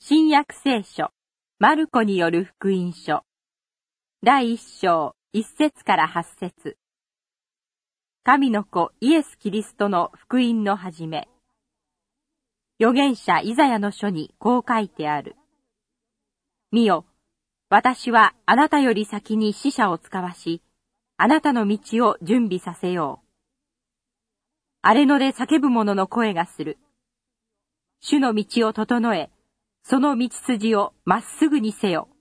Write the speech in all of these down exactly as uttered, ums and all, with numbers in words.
新約聖書、マルコによる福音書。第一章、一節から八節。神の子イエス・キリストの福音の始め。預言者イザヤの書にこう書いてある。見よ、私はあなたより先に使者を使わし、あなたの道を準備させよう。荒れ野で叫ぶ者の声がする。主の道を整え、その道筋をまっすぐにせよ。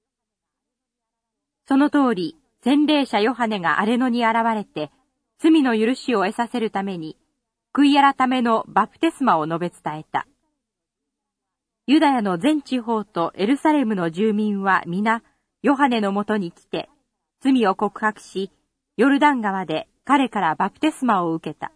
その通り、洗礼者ヨハネが荒れ野に現れて、罪の許しを得させるために、悔い改めのバプテスマを述べ伝えた。ユダヤの全地方とエルサレムの住民は皆、ヨハネのもとに来て、罪を告白し、ヨルダン川で彼からバプテスマを受けた。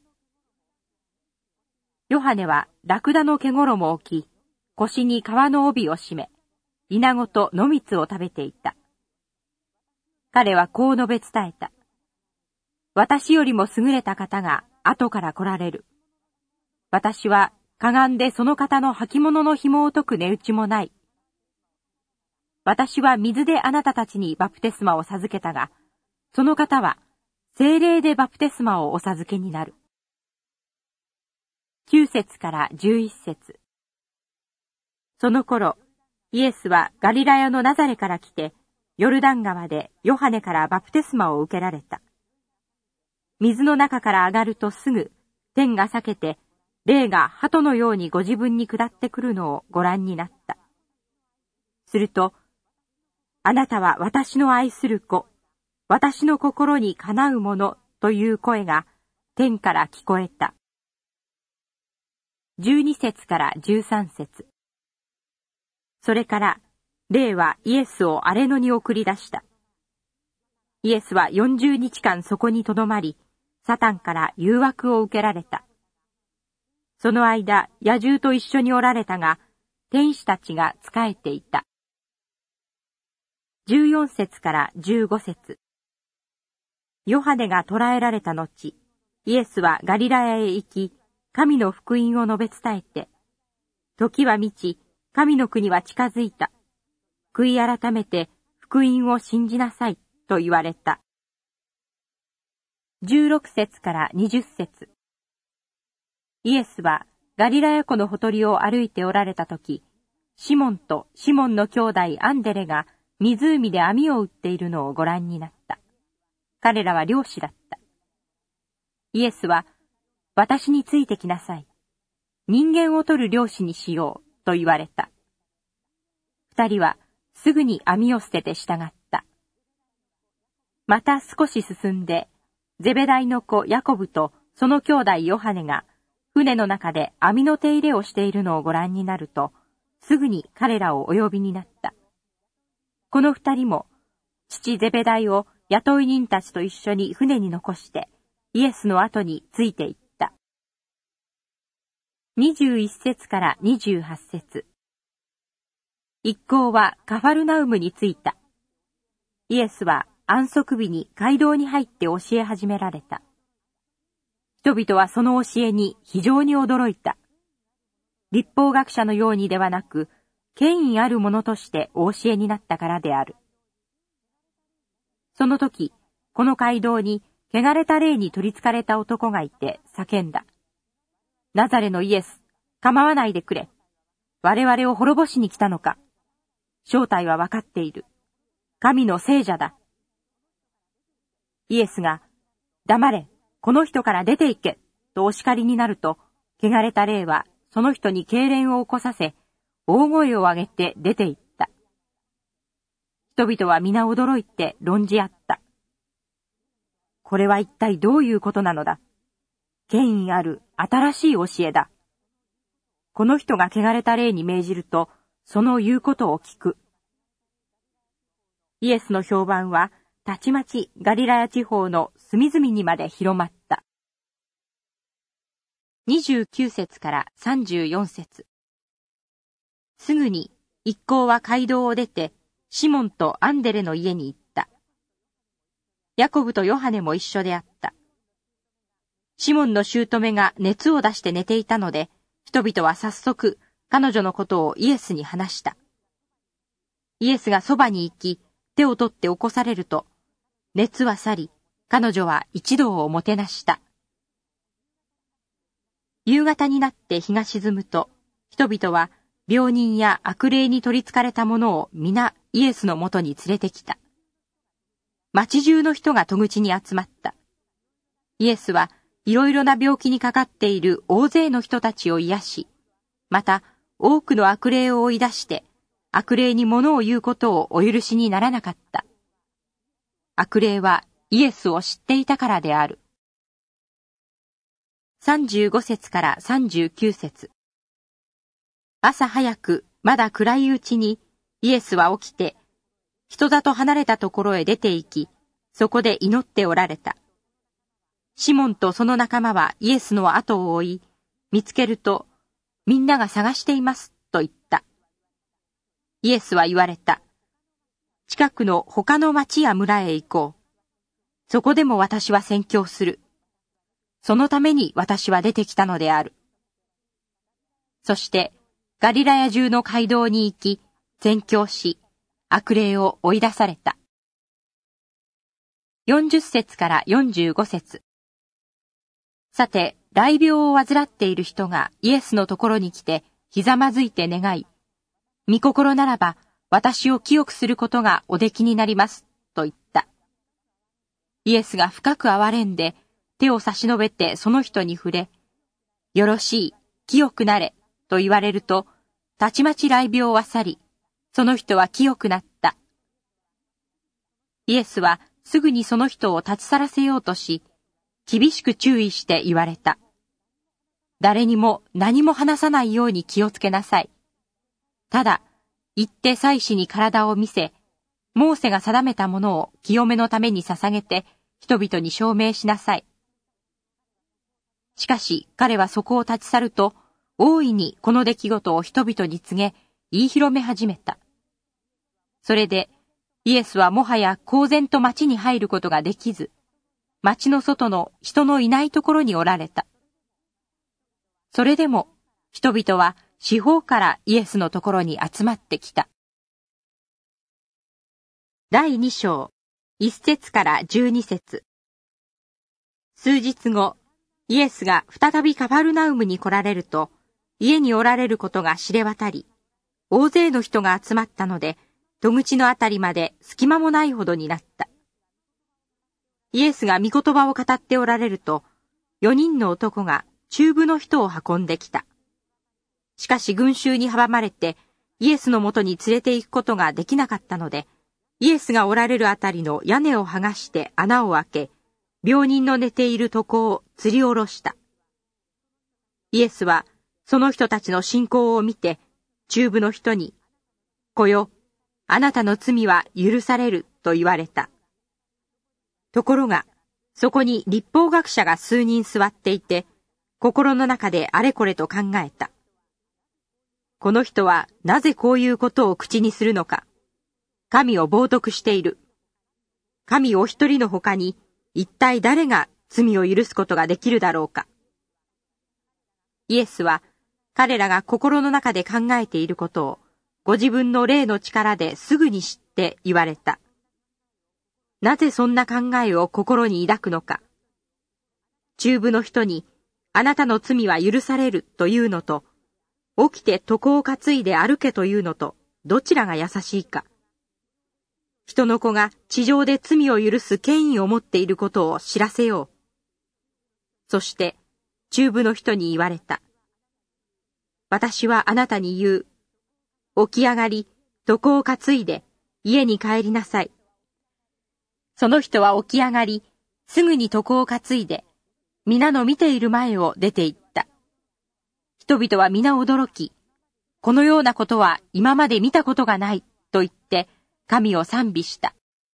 ヨハネはラクダの毛衣を置き、腰に革の帯を締め、イナゴと野蜜を食べていた。彼はこう述べ伝えた。私よりも優れた方が後から来られる。私はかがんでその方の履物の紐を解く値打ちもない。私は水であなたたちにバプテスマを授けたが、その方は聖霊でバプテスマをお授けになる。九節から十一節。その頃、イエスはガリラヤのナザレから来て、ヨルダン川でヨハネからバプテスマを受けられた。水の中から上がるとすぐ、天が裂けて、霊が鳩のようにご自分に下ってくるのをご覧になった。すると、あなたは私の愛する子、私の心にかなうものという声が天から聞こえた。十二節から十三節。それから、霊はイエスを荒れ野に送り出した。イエスは四十日間そこにとどまり、サタンから誘惑を受けられた。その間、野獣と一緒におられたが、天使たちが仕えていた。十四節から十五節。ヨハネが捕らえられた後、イエスはガリラヤへ行き、神の福音を述べ伝えて、時は満ち、神の国は近づいた。悔い改めて福音を信じなさいと言われた。十六節から二十節。イエスはガリラヤ湖のほとりを歩いておられたとき、シモンとシモンの兄弟アンデレが湖で網を打っているのをご覧になった。彼らは漁師だった。イエスは、私についてきなさい。人間を取る漁師にしようと言われた。二人はすぐに網を捨てて従った。また少し進んで、ゼベダイの子ヤコブとその兄弟ヨハネが船の中で網の手入れをしているのをご覧になると、すぐに彼らをお呼びになった。この二人も、父ゼベダイを雇い人たちと一緒に船に残して、イエスの後について行った。二十一節から二十八節。一行はカファルナウムに着いた。イエスは安息日に街道に入って教え始められた。人々はその教えに非常に驚いた。律法学者のようにではなく、権威あるものとしてお教えになったからである。その時、この街道に汚れた霊に取り憑かれた男がいて叫んだ。ナザレのイエス、構わないでくれ。我々を滅ぼしに来たのか。正体はわかっている。神の聖者だ。イエスが、黙れ、この人から出て行け、とお叱りになると、汚れた霊はその人に痙攣を起こさせ、大声を上げて出て行った。人々は皆驚いて論じ合った。これは一体どういうことなのだ。権威ある新しい教えだ。この人が汚れた霊に命じると、その言うことを聞く。イエスの評判は、たちまちガリラヤ地方の隅々にまで広まった。二十九節から三十四節。すぐに一行は街道を出て、シモンとアンデレの家に行った。ヤコブとヨハネも一緒であった。シモンの姑が熱を出して寝ていたので、人々は早速、 彼女のことをイエスに話した。イエスがそばに行き、手を取って起こされると、熱は去り、彼女は一同をもてなした。夕方になって日が沈むと、人々は病人や悪霊に取り憑かれた者を皆イエスのもとに連れてきた。町中の人が戸口に集まった。イエスはいろいろな病気にかかっている大勢の人たちを癒し、また多くの悪霊を追い出して、悪霊に物を言うことをお許しにならなかった。悪霊はイエスを知っていたからである。さんじゅうご節からさんじゅうきゅう節。朝早くまだ暗いうちにイエスは起きて、人里離れたところへ出て行き、そこで祈っておられた。シモンとその仲間はイエスの後を追い、見つけると、みんなが探していますと言った。イエスは言われた。近くの他の町や村へ行こう。そこでも私は宣教する。そのために私は出てきたのである。そしてガリラヤ中の街道に行き、宣教し、悪霊を追い出された。よんじゅっ節からよんじゅうご節。さて、雷病を患っている人がイエスのところに来て、ひざまずいて願い、御心ならば私を清くすることがおできになります、と言った。イエスが深く憐れんで、手を差し伸べてその人に触れ、よろしい、清くなれ、と言われると、たちまち雷病は去り、その人は清くなった。イエスはすぐにその人を立ち去らせようとし、厳しく注意して言われた。誰にも何も話さないように気をつけなさい。ただ、行って祭司に体を見せ、モーセが定めたものを清めのために捧げて、人々に証明しなさい。しかし彼はそこを立ち去ると、大いにこの出来事を人々に告げ、言い広め始めた。それで、イエスはもはや公然と町に入ることができず、町の外の人のいないところにおられた。それでも、人々は四方からイエスのところに集まってきた。だいに章、いち節からじゅうに節。数日後、イエスが再びカファルナウムに来られると、家におられることが知れ渡り、大勢の人が集まったので、戸口のあたりまで隙間もないほどになった。イエスが御言葉を語っておられると、四人の男が中部の人を運んできた。しかし群衆に阻まれて、イエスのもとに連れて行くことができなかったので、イエスがおられるあたりの屋根を剥がして穴を開け、病人の寝ている床を吊り下ろした。イエスはその人たちの信仰を見て、中部の人に、子よ、あなたの罪は許されると言われた。ところが、そこに律法学者が数人座っていて、心の中であれこれと考えた。この人はなぜこういうことを口にするのか。神を冒涜している。神お一人の他に、一体誰が罪を許すことができるだろうか。イエスは、彼らが心の中で考えていることを、ご自分の霊の力ですぐに知って言われた。なぜそんな考えを心に抱くのか。中部の人に、あなたの罪は許されるというのと、起きて床を担いで歩けというのと、どちらが優しいか。人の子が地上で罪を許す権威を持っていることを知らせよう。そして、中部の人に言われた。私はあなたに言う。起き上がり、床を担いで、家に帰りなさい。その人は起き上がり、すぐに床を担いで、皆の見ている前を出て行った。人々は皆驚き、このようなことは今まで見たことがない、と言って、神を賛美した。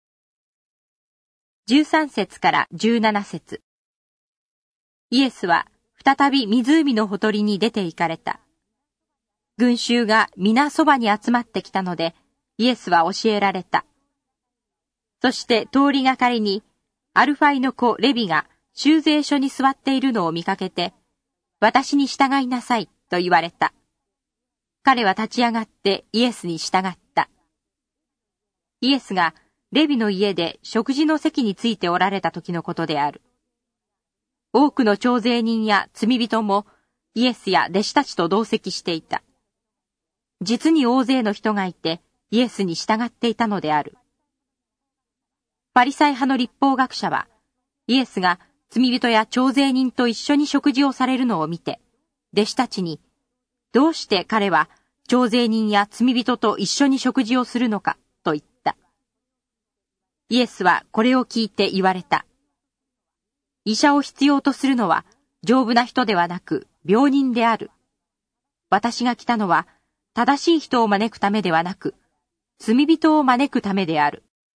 じゅうさん節からじゅうなな節。イエスは再び湖のほとりに出て行かれた。群衆が皆そばに集まってきたので、イエスは教えられた。そして通りがかりに、アルファイの子レビが修税所に座っているのを見かけて、私に従いなさいと言われた。 彼は立ち上がってイエスに従った。イエスがレビの家で食事の席についておられた時のことである。多くの徴税人や罪人もイエスや弟子たちと同席していた。実に大勢の人がいてイエスに従っていたのである。パリサイ派の律法学者は、イエスが罪人や徴税人と一緒に食事をされるのを見て、弟子たちに、どうして彼は徴税人や罪人と一緒に食事をするのか、と言った。イエスはこれを聞いて言われた。医者を必要とするのは丈夫な人ではなく病人である。私が来たのは正しい人を招くためではなく、罪人を招くためである。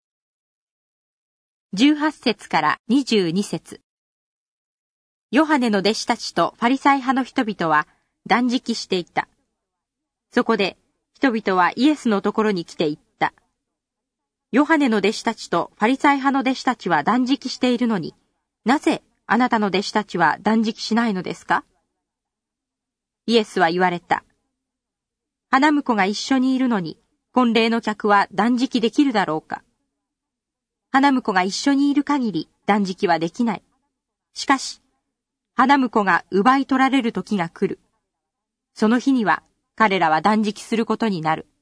じゅうはち節からにじゅうに節。ヨハネの弟子たちとファリサイ派の人々は断食していた。そこで人々はイエスのところに来て言った。ヨハネの弟子たちとファリサイ派の弟子たちは断食しているのに、なぜあなたの弟子たちは断食しないのですか？イエスは言われた。花婿が一緒にいるのに、婚礼の客は断食できるだろうか？花婿が一緒にいる限り断食はできない。しかし、花婿が奪い取られる時が来る。その日には彼らは断食することになる。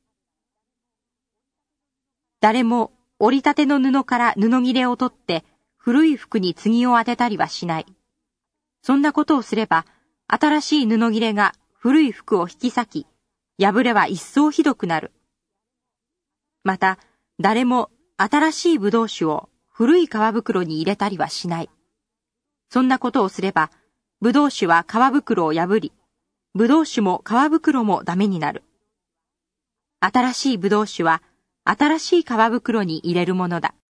誰も折りたての布から布切れを取って古い服に継を当てたりはしない。そんなことをすれば、新しい布切れが古い服を引き裂き、破れは一層ひどくなる。また、誰も新しい葡萄酒を古い皮袋に入れたりはしない。そんなことをすれば、葡萄酒は皮袋を破り、葡萄酒も皮袋もダメになる。新しい葡萄酒は新しい皮袋に入れるものだ。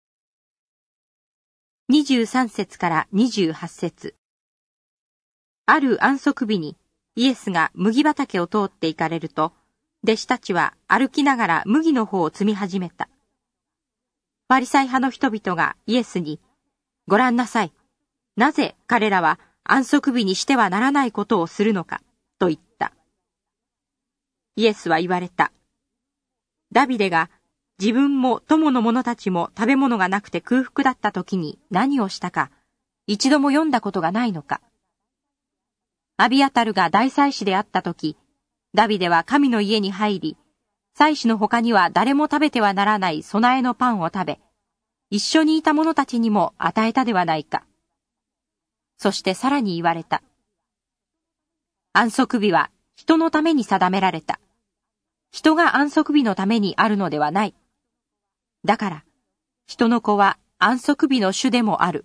にじゅうさん節からにじゅうはち節。ある安息日にイエスが麦畑を通って行かれると、弟子たちは歩きながら麦の方を摘み始めた。パリサイ派の人々がイエスに、ご覧なさい。なぜ彼らは安息日にしてはならないことをするのか、と言った。イエスは言われた。ダビデが自分も友の者たちも食べ物がなくて空腹だった時に何をしたか、一度も読んだことがないのか。アビアタルが大祭司であった時、ダビデは神の家に入り、祭司の他には誰も食べてはならない供えのパンを食べ、一緒にいた者たちにも与えたではないか。そしてさらに言われた。安息日は人のために定められた。人が安息日のためにあるのではない。だから、人の子は安息日の主でもある。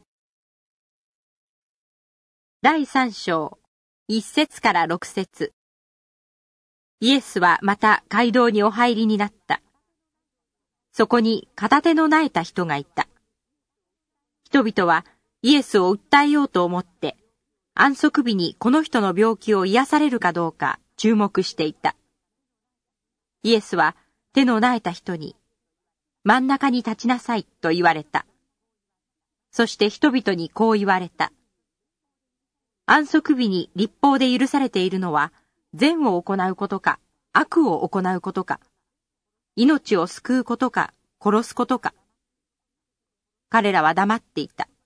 だいさん章、いち節からろく節。イエスはまた街道にお入りになった。そこに片手の苗えた人がいた。人々はイエスを訴えようと思って、安息日にこの人の病気を癒されるかどうか注目していた。イエスは手の苗えた人に、真ん中に立ちなさいと言われた。そして人々にこう言われた。安息日に律法で許されているのは、善を行うことか、悪を行うことか、命を救うことか、殺すことか。彼らは黙っていた。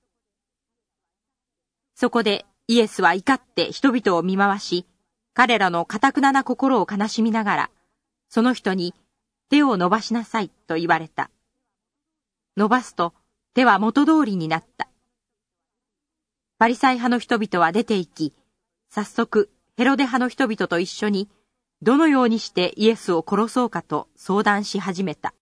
そこでイエスは怒って人々を見回し、彼らの堅くなな心を悲しみながら、その人に手を伸ばしなさいと言われた。伸ばすと手は元通りになった。パリサイ派の人々は出て行き、早速ヘロデ派の人々と一緒に、どのようにしてイエスを殺そうかと相談し始めた。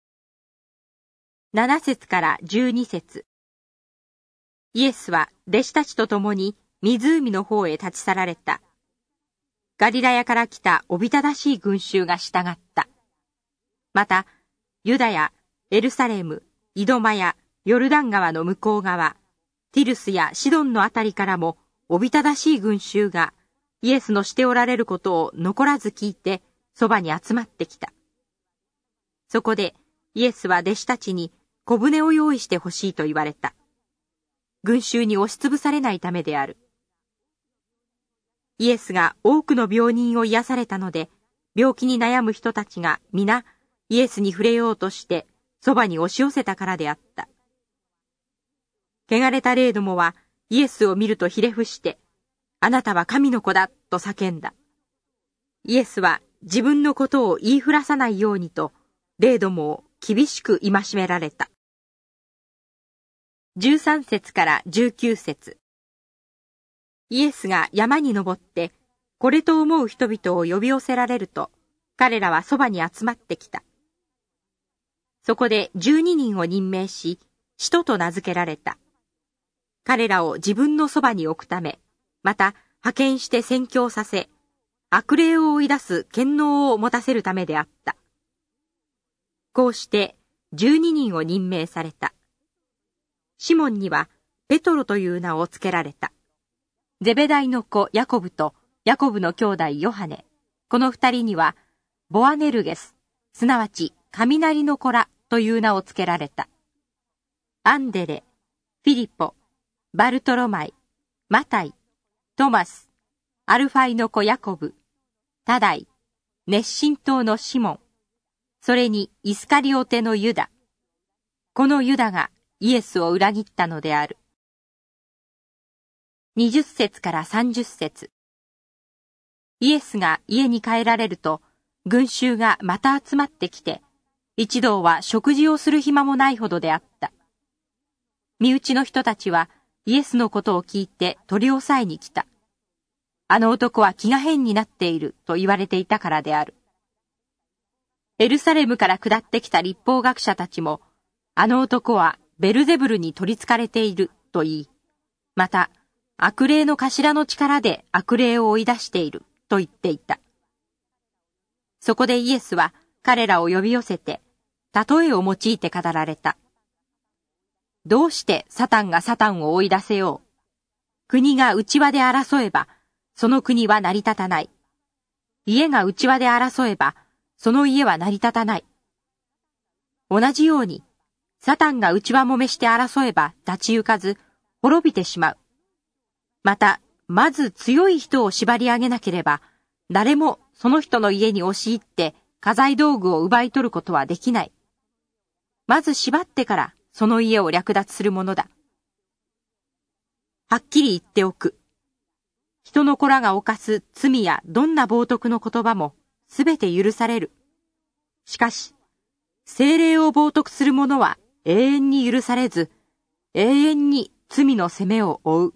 なな節からじゅうに節。イエスは弟子たちと共に湖の方へ立ち去られた。ガリラヤから来たおびただしい群衆が従った。また、ユダヤ、エルサレム、イドマやヨルダン川の向こう側、ティルスやシドンのあたりからもおびただしい群衆がイエスのしておられることを残らず聞いてそばに集まってきた。そこでイエスは弟子たちに小舟を用意してほしいと言われた。群衆に押しつぶされないためである。イエスが多くの病人を癒されたので、 病気に悩む人たちが皆イエスに触れようとしてそばに押し寄せたからであった。汚れた霊どもはイエスを見るとひれ伏して、あなたは神の子だと叫んだ。イエスは自分のことを言いふらさないようにと、霊どもを厳しく戒められた。じゅうさん節からじゅうきゅう節。イエスが山に登って、これと思う人々を呼び寄せられると、彼らはそばに集まってきた。そこで十二人を任命し、使徒と名付けられた。彼らを自分のそばに置くため、また派遣して宣教させ、悪霊を追い出す権能を持たせるためであった。こうして十二人を任命された。シモンにはペトロという名を付けられた。ゼベダイの子ヤコブとヤコブの兄弟ヨハネ、この二人にはボアネルゲス、すなわち雷の子らという名を付けられた。アンデレ、フィリポ、バルトロマイ、マタイ、トマス、アルファイの子ヤコブ、タダイ、熱心党のシモン、それにイスカリオテのユダ。このユダがイエスを裏切ったのである。にじゅっ節からさんじゅっ節。イエスが家に帰られると、群衆がまた集まってきて、一同は食事をする暇もないほどであった。身内の人たちはイエスのことを聞いて取り押さえに来た。あの男は気が変になっていると言われていたからである。エルサレムから下ってきた律法学者たちも、あの男はベルゼブルに取り憑かれていると言い、また悪霊の頭の力で悪霊を追い出していると言っていた。そこでイエスは彼らを呼び寄せて、例えを用いて語られた。どうしてサタンがサタンを追い出せよう。国が内輪で争えば、その国は成り立たない。家が内輪で争えば、その家は成り立たない。同じように、サタンが内輪もめして争えば立ち行かず、滅びてしまう。また、まず強い人を縛り上げなければ、誰もその人の家に押し入って家財道具を奪い取ることはできない。まず縛ってからその家を略奪するものだ。はっきり言っておく。人の子らが犯す罪やどんな冒涜の言葉もすべて許される。しかし、聖霊を冒涜する者は永遠に許されず、永遠に罪の責めを負う。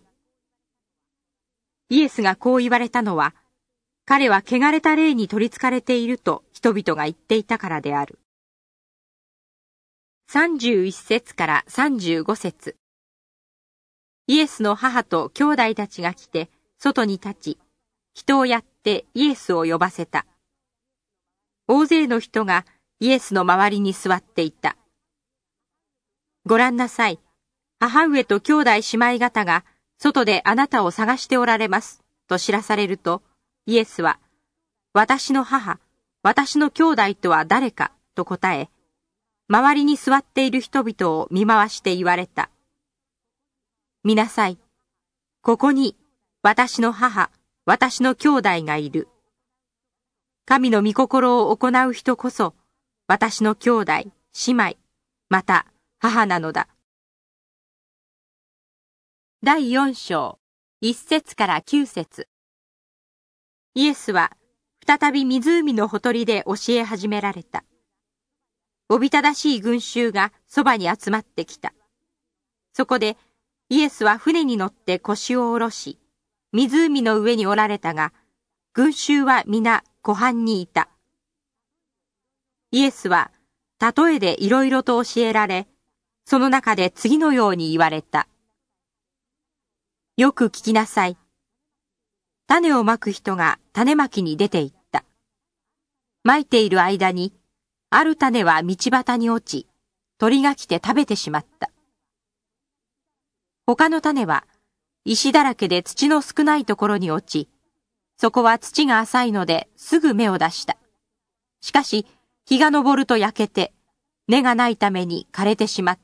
イエスがこう言われたのは、彼は汚れた霊に取り憑かれていると人々が言っていたからである。さんじゅういち節からさんじゅうご節。イエスの母と兄弟たちが来て、外に立ち、人をやってイエスを呼ばせた。大勢の人がイエスの周りに座っていた。ご覧なさい。母上と兄弟姉妹方が外であなたを探しておられます。と知らされると、イエスは、私の母、私の兄弟とは誰かと答え、周りに座っている人々を見回して言われた。見なさい。ここに私の母、私の兄弟がいる。神の御心を行う人こそ、私の兄弟、姉妹、また母なのだ。だいよん章、いち節からきゅう節。イエスは再び湖のほとりで教え始められた。おびただしい群衆がそばに集まってきた。そこでイエスは船に乗って腰を下ろし、湖の上におられたが、群衆は皆湖畔にいた。イエスは例えでいろいろと教えられ、その中で次のように言われた。よく聞きなさい。種をまく人が種まきに出て行った。まいている間に、ある種は道端に落ち、鳥が来て食べてしまった。他の種は、石だらけで土の少ないところに落ち、そこは土が浅いのですぐ芽を出した。しかし、日が昇ると焼けて、根がないために枯れてしまった。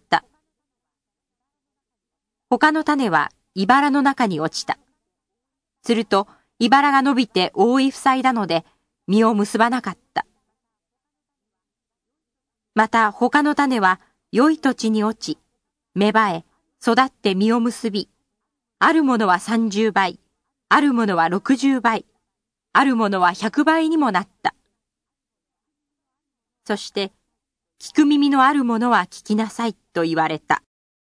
他の種は、茨の中に落ちた。すると、茨が伸びて覆い塞いだので、 実を結ばなかった。また他の種は良い土地に落ち、芽生え、育って実を結び、あるものは三十倍、あるものは六十倍、あるものは百倍にもなった。そして、聞く耳のあるものは聞きなさいと言われた。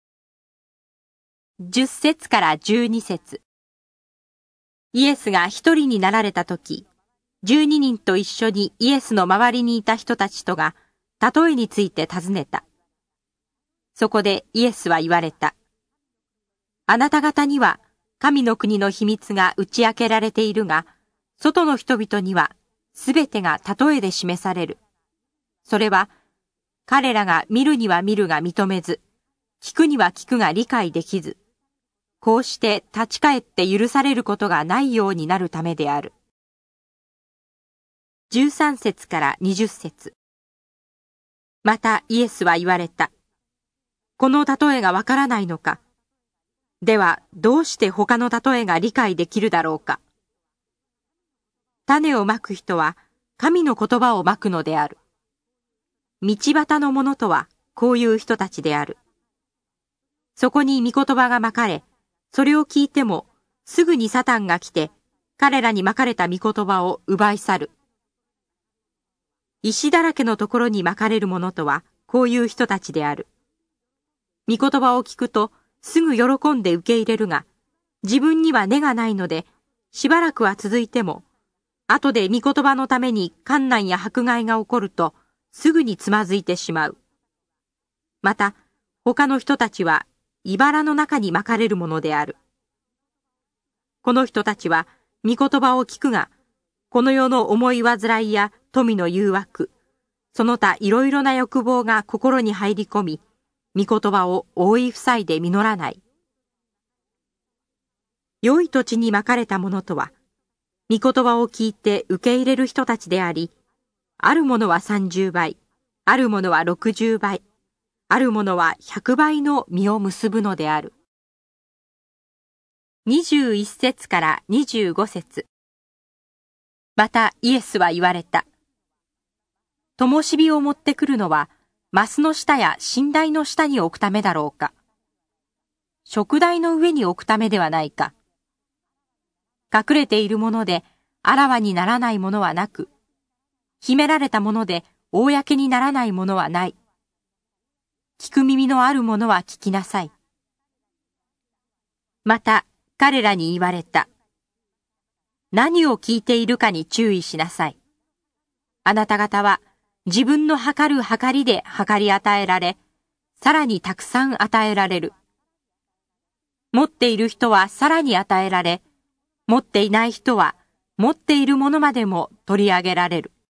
十節から十二節。イエスが一人になられたとき、十二人と一緒にイエスの周りにいた人たちとが、例えについて尋ねた。そこでイエスは言われた。あなた方には神の国の秘密が打ち明けられているが、外の人々にはすべてが例えで示される。それは、彼らが見るには見るが認めず、聞くには聞くが理解できず、こうして立ち返って許されることがないようになるためである。十三節から二十節。またイエスは言われた。この例えがわからないのか。ではどうして他の例えが理解できるだろうか。種をまく人は神の言葉をまくのである。道端の者とはこういう人たちである。そこに御言葉がまかれ、それを聞いてもすぐにサタンが来て彼らにまかれた御言葉を奪い去る。石だらけのところにまかれる者とはこういう人たちである。御言葉を聞くとすぐ喜んで受け入れるが、自分には根がないので、しばらくは続いても、後で御言葉のために患難や迫害が起こると、すぐにつまずいてしまう。また、他の人たちは、茨の中にまかれるものである。この人たちは、御言葉を聞くが、この世の思い煩いや富の誘惑、その他いろいろな欲望が心に入り込み、御言葉を覆い塞いで実らない。良い土地にまかれたものとは、御言葉を聞いて受け入れる人たちであり、あるものは三十倍、あるものは六十倍、あるものは百倍の実を結ぶのである。二十一節から二十五節。またイエスは言われた。灯火を持ってくるのは、マスの下や寝台の下に置くためだろうか。食台の上に置くためではないか。隠れているものであらわにならないものはなく、秘められたもので公にならないものはない。聞く耳のあるものは聞きなさい。また彼らに言われた。何を聞いているかに注意しなさい。あなた方は自分の測る測りで測り与えられ、さらにたくさん与えられる。持っている人はさらに与えられ、持っていない人は持っているものまでも取り上げられる。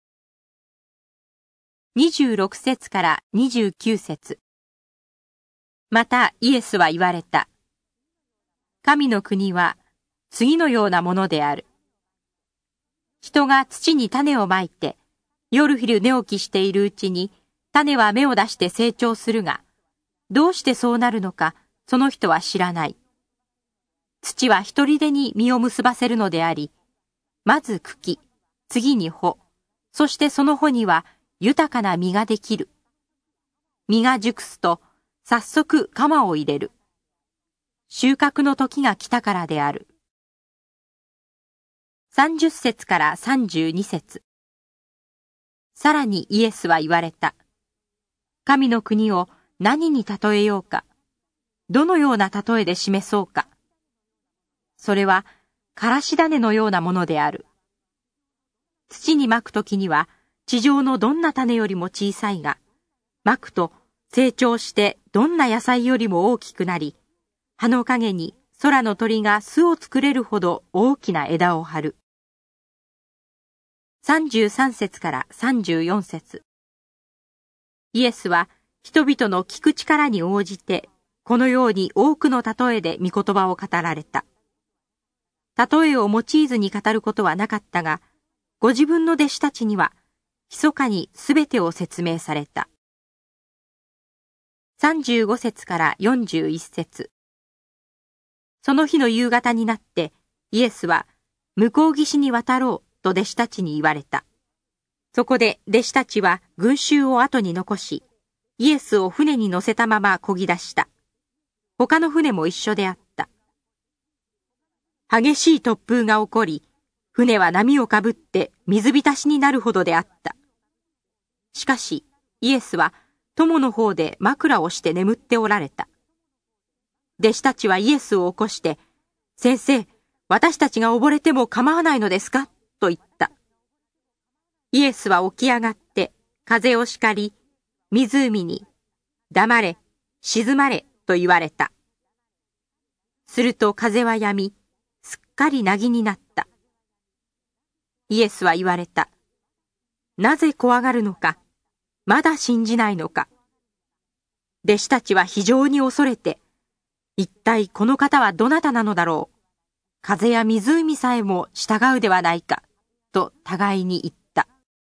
二十六節から二十九節。またイエスは言われた。神の国は次のようなものである。人が土に種をまいて、夜昼寝起きしているうちに種は芽を出して成長するが、どうしてそうなるのかその人は知らない。土は一人でに実を結ばせるのであり、まず茎、次に穂、そしてその穂には豊かな実ができる。実が熟すと早速鎌を入れる。収穫の時が来たからである。三十節から三十二節。さらにイエスは言われた。神の国を何に例えようか。どのような例えで示そうか。それは、からし種のようなものである。土にまくときには、地上のどんな種よりも小さいが、まくと成長してどんな野菜よりも大きくなり、葉の陰に空の鳥が巣を作れるほど大きな枝を張る。三十三節から三十四節。イエスは人々の聞く力に応じて、このように多くの例えで御言葉を語られた。例えを用いずに語ることはなかったが、ご自分の弟子たちには、密かにすべてを説明された。三十五節から四十一節。その日の夕方になって、イエスは、向こう岸に渡ろうと弟子たちに言われた。 そこで弟子たちは群衆を後に残し、イエスを船に乗せたまま漕ぎ出した。他の船も一緒であった。激しい突風が起こり、船は波をかぶって水浸しになるほどであった。しかし、イエスは友の方で枕をして眠っておられた。弟子たちはイエスを起こして、先生、私たちが溺れても構わないのですかと言った。イエスは起き上がって風を叱り、湖に黙れ、静まれと言われた。すると風は止み、すっかり凪になった。イエスは言われた。なぜ怖がるのか、まだ信じないのか。弟子たちは非常に恐れて、一体この方はどなたなのだろう。風や湖さえも従うではないか、と互いに言った。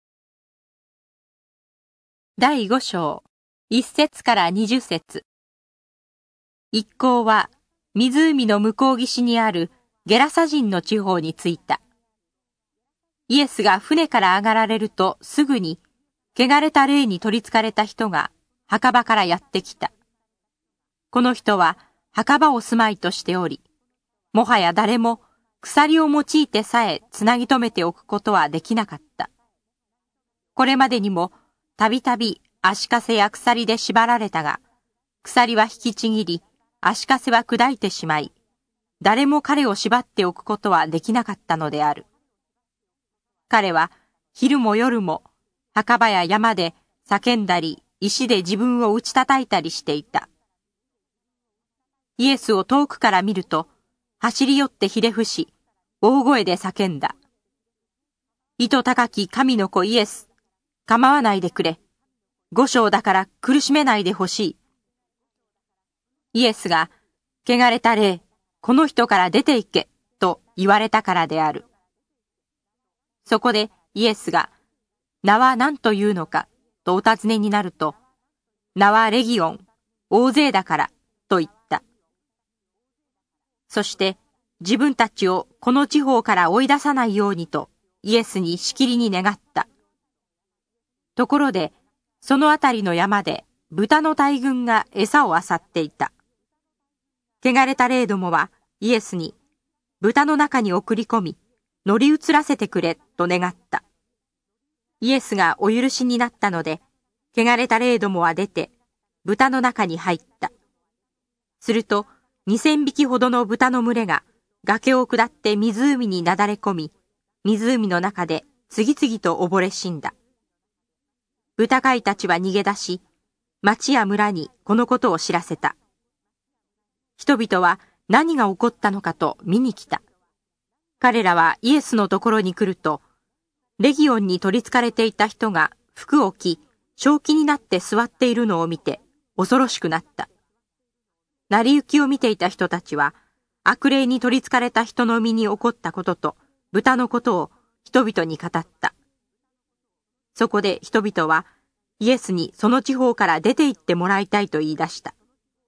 だいご章、いち節からにじゅっ節。一行は湖の向こう岸にあるゲラサ人の地方に着いた。イエスが船から上がられるとすぐに、汚れた霊に取り憑かれた人が墓場からやってきた。この人は墓場を住まいとしており、もはや誰も鎖を用いてさえつなぎ止めておくことはできなかった。これまでにもたびたび足かせや鎖で縛られたが、鎖は引きちぎり、足かせは砕いてしまい、誰も彼を縛っておくことはできなかったのである。彼は昼も夜も墓場や山で叫んだり、石で自分を打ち叩いたりしていた。イエスを遠くから見ると、走り寄ってひれ伏し、大声で叫んだ。糸高き神の子イエス、構わないでくれ。五章だから苦しめないでほしい。イエスが、汚れた霊、この人から出て行け、と言われたからである。そこでイエスが、名は何というのか、とお尋ねになると、名はレギオン、大勢だから、と言った。そして自分たちをこの地方から追い出さないようにとイエスにしきりに願った。ところで、そのあたりの山で豚の大群が餌を漁っていた。汚れた霊どもはイエスに豚の中に送り込み、乗り移らせてくれと願った。イエスがお許しになったので、汚れた霊どもは出て豚の中に入った。すると、二千匹ほどの豚の群れが崖を下って湖になだれ込み、湖の中で次々と溺れ死んだ。豚飼いたちは逃げ出し、町や村にこのことを知らせた。人々は何が起こったのかと見に来た。彼らはイエスのところに来ると、レギオンに取り憑かれていた人が服を着、正気になって座っているのを見て恐ろしくなった。成り行きを見ていた人たちは、悪霊に取り憑かれた人の身に起こったことと、豚のことを人々に語った。そこで人々は、イエスにその地方から出て行ってもらいたいと言い出した。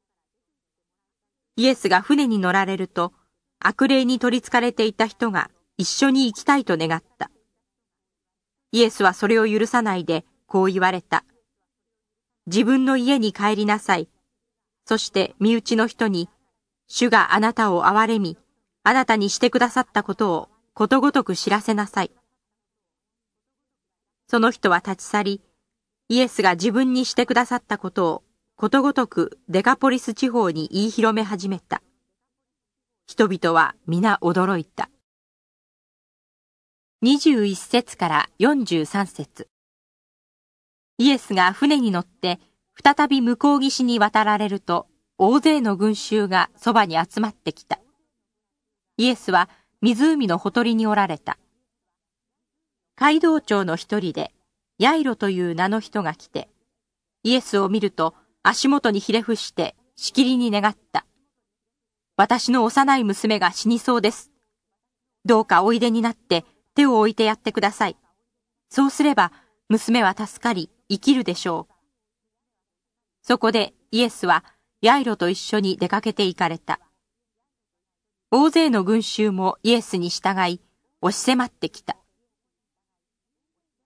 イエスが船に乗られると、悪霊に取り憑かれていた人が一緒に行きたいと願った。イエスはそれを許さないで、こう言われた。自分の家に帰りなさい。そして身内の人に、主があなたを憐れみ、あなたにしてくださったことをことごとく知らせなさい。その人は立ち去り、イエスが自分にしてくださったことをことごとくデカポリス地方に言い広め始めた。人々は皆驚いた。にじゅういち節からよんじゅうさん節。イエスが船に乗って再び向こう岸に渡られると、大勢の群衆がそばに集まってきた。イエスは湖のほとりにおられた。街道長の一人で、ヤイロという名の人が来て、イエスを見ると足元にひれ伏してしきりに願った。私の幼い娘が死にそうです。どうかおいでになって手を置いてやってください。そうすれば娘は助かり生きるでしょう。そこでイエスはヤイロと一緒に出かけて行かれた。大勢の群衆もイエスに従い押し迫ってきた。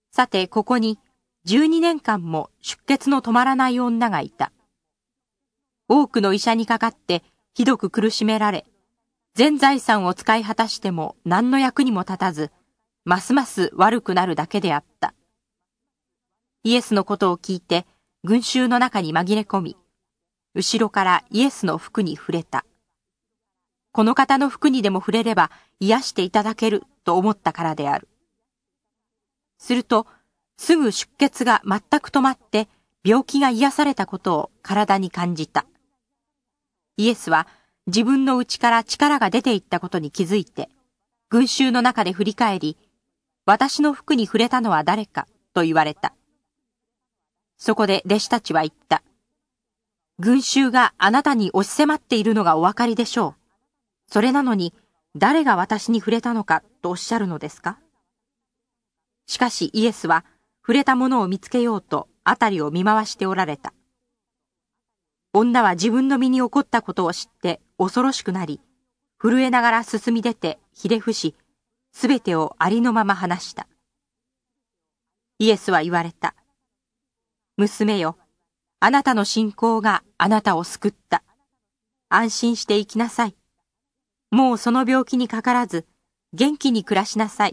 さて、ここにじゅうにねんかんも出血の止まらない女がいた。多くの医者にかかってひどく苦しめられ、全財産を使い果たしても何の役にも立たず、ますます悪くなるだけであった。イエスのことを聞いて群衆の中に紛れ込み、後ろからイエスの服に触れた。この方の服にでも触れれば癒していただけると思ったからである。すると、すぐ出血が全く止まって病気が癒されたことを体に感じた。イエスは自分の内から力が出ていったことに気づいて、群衆の中で振り返り、私の服に触れたのは誰かと言われた。そこで弟子たちは言った。群衆があなたに押し迫っているのがお分かりでしょう。それなのに誰が私に触れたのかとおっしゃるのですか？しかしイエスは触れたものを見つけようとあたりを見回しておられた。女は自分の身に起こったことを知って恐ろしくなり、震えながら進み出てひれ伏し、すべてをありのまま話した。イエスは言われた。娘よ、あなたの信仰があなたを救った。安心して生きなさい。もうその病気にかからず、元気に暮らしなさい。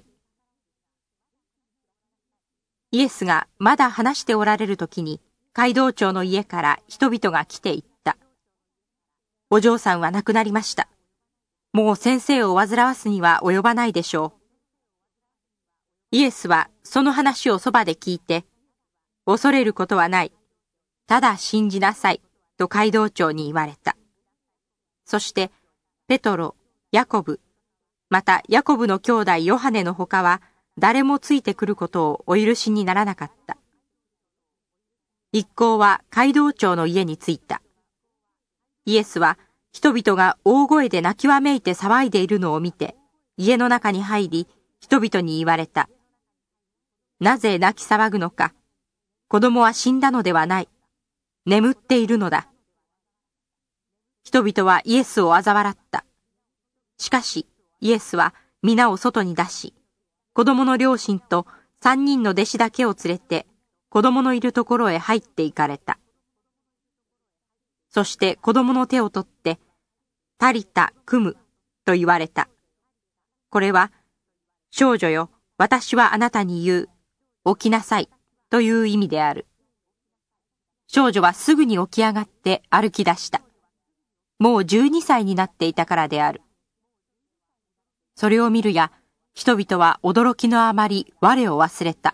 イエスがまだ話しておられるときに、街道長の家から人々が来て言った。お嬢さんは亡くなりました。もう先生を煩わすには及ばないでしょう。イエスはその話をそばで聞いて、恐れることはない。ただ信じなさい、と街道長に言われた。そして、ペトロ、ヤコブ、またヤコブの兄弟ヨハネのほかは、誰もついてくることをお許しにならなかった。一行は街道長の家に着いた。イエスは人々が大声で泣きわめいて騒いでいるのを見て、家の中に入り、人々に言われた。なぜ泣き騒ぐのか。子供は死んだのではない。眠っているのだ。人々はイエスを嘲笑った。しかし、イエスは皆を外に出し、子供の両親と三人の弟子だけを連れて、子供のいるところへ入って行かれた。そして子供の手を取って、タリタ・クムと言われた。これは、少女よ、私はあなたに言う、起きなさいという意味である。少女はすぐに起き上がって歩き出した。もうじゅうにさいになっていたからである。それを見るや、人々は驚きのあまり我を忘れた。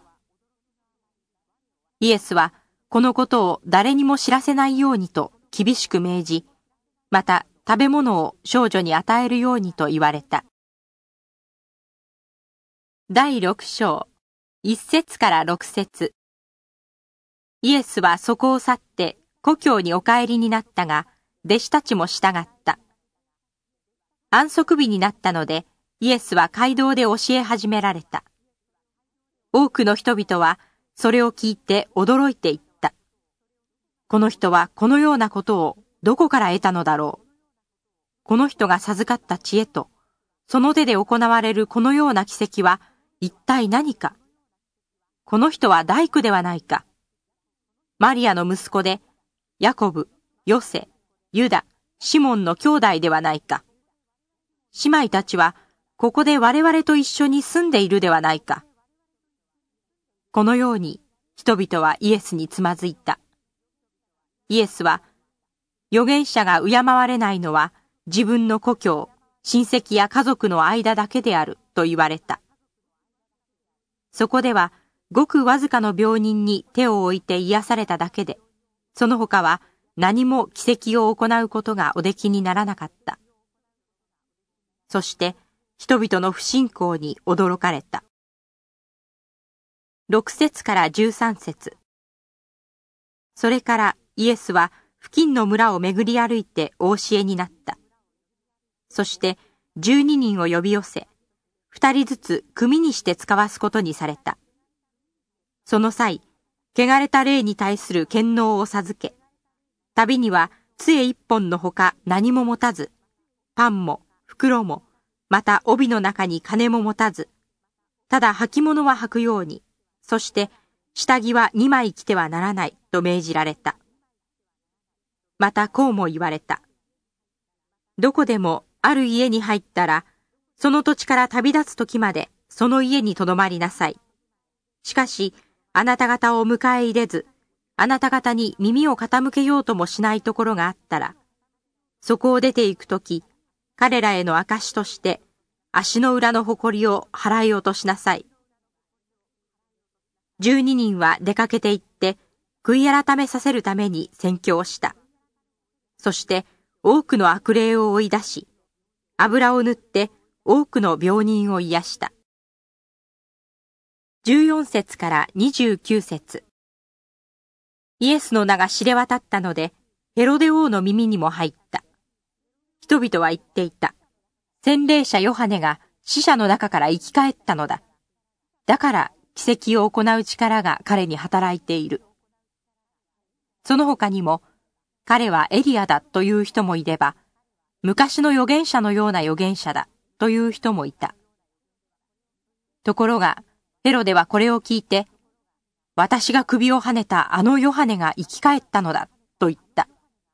イエスはこのことを誰にも知らせないようにと厳しく命じ、また食べ物を少女に与えるようにと言われた。だいろく章、いっ節からろく節。イエスはそこを去って故郷にお帰りになったが、弟子たちも従った。安息日になったので、イエスは街道で教え始められた。多くの人々はそれを聞いて驚いていった。この人はこのようなことをどこから得たのだろう。この人が授かった知恵と、その手で行われるこのような奇跡は一体何か。この人は大工ではないか。マリアの息子で、ヤコブ、ヨセ、ユダ、シモンの兄弟ではないか。姉妹たちは、ここで我々と一緒に住んでいるではないか。このように人々はイエスにつまずいた。イエスは、預言者が敬われないのは自分の故郷、親戚や家族の間だけであると言われた。そこでは、ごくわずかの病人に手を置いて癒されただけで、その他は何も奇跡を行うことがおできにならなかった。そして、人々の不信仰に驚かれた。ろく節からじゅうさん節。それからイエスは付近の村を巡り歩いてお教えになった。そしてじゅうににんを呼び寄せ、二人ずつ組にして使わすことにされた。その際、汚れた霊に対する権能を授け、旅には杖一本のほか何も持たず、パンも袋も、また帯の中に金も持たず、ただ履物は履くように、 そして下着はにまい着てはならないと命じられた。またこうも言われた。どこでもある家に入ったら、その土地から旅立つ時までその家にとどまりなさい。しかし、あなた方を迎え入れず、あなた方に耳を傾けようともしないところがあったら、そこを出て行くとき、彼らへの証として、足の裏の誇りを払い落としなさい。十二人は出かけて行って、悔い改めさせるために宣教した。そして、多くの悪霊を追い出し、油を塗って多くの病人を癒した。じゅうよん節からにじゅうきゅう節。イエスの名が知れ渡ったので、ヘロデ王の耳にも入った。人々は言っていた。洗礼者ヨハネが死者の中から生き返ったのだ。だから奇跡を行う力が彼に働いている。その他にも、彼はエリアだという人もいれば、昔の預言者のような預言者だという人もいた。ところが、ヘロデはこれを聞いて、私が首をはねたあのヨハネが生き返ったのだと言った。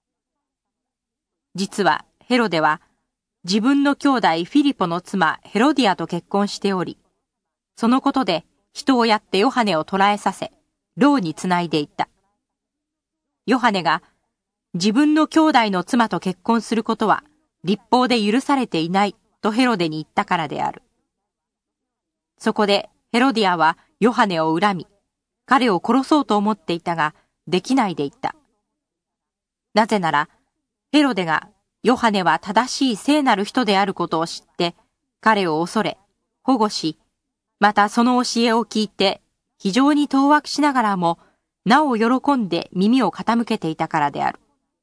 実はヘロデは自分の兄弟フィリポの妻ヘロディアと結婚しており、そのことで人をやってヨハネを捕らえさせ、牢につないでいた。ヨハネが自分の兄弟の妻と結婚することは律法で許されていないとヘロデに言ったからである。そこでヘロディアはヨハネを恨み、彼を殺そうと思っていたが、できないでいた。なぜなら、ヘロデがヨハネは正しい聖なる人であることを知って、彼を恐れ、保護し、またその教えを聞いて、非常に当惑しながらも、なお喜んで耳を傾けていたからである。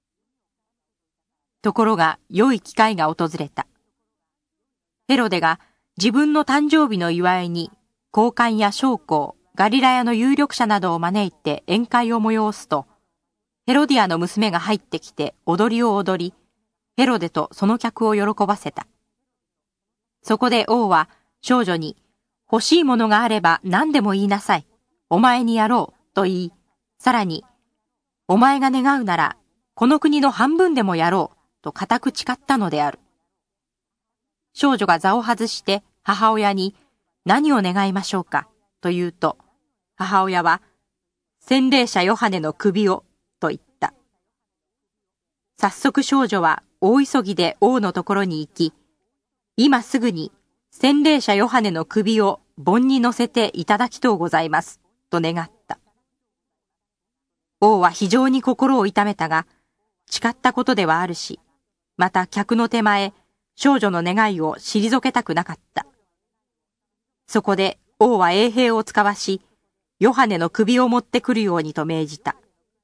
ところが、良い機会が訪れた。ヘロデが自分の誕生日の祝いに、高官や将校、ガリラヤの有力者などを招いて宴会を催すと、ヘロディアの娘が入ってきて踊りを踊り、ヘロデとその客を喜ばせた。そこで王は少女に、欲しいものがあれば何でも言いなさい。お前にやろう、と言い、さらに、お前が願うなら、この国の半分でもやろう、と固く誓ったのである。少女が座を外して母親に、何を願いましょうか、と言うと、母親は、洗礼者ヨハネの首を、と言った。早速少女は大急ぎで王のところに行き、今すぐに洗礼者ヨハネの首を盆に乗せていただきとうございます、と願った。王は非常に心を痛めたが、誓ったことではあるし、また客の手前、少女の願いを退けたくなかった。そこで王は衛兵を使わし、ヨハネの首を持ってくるようにと命じた。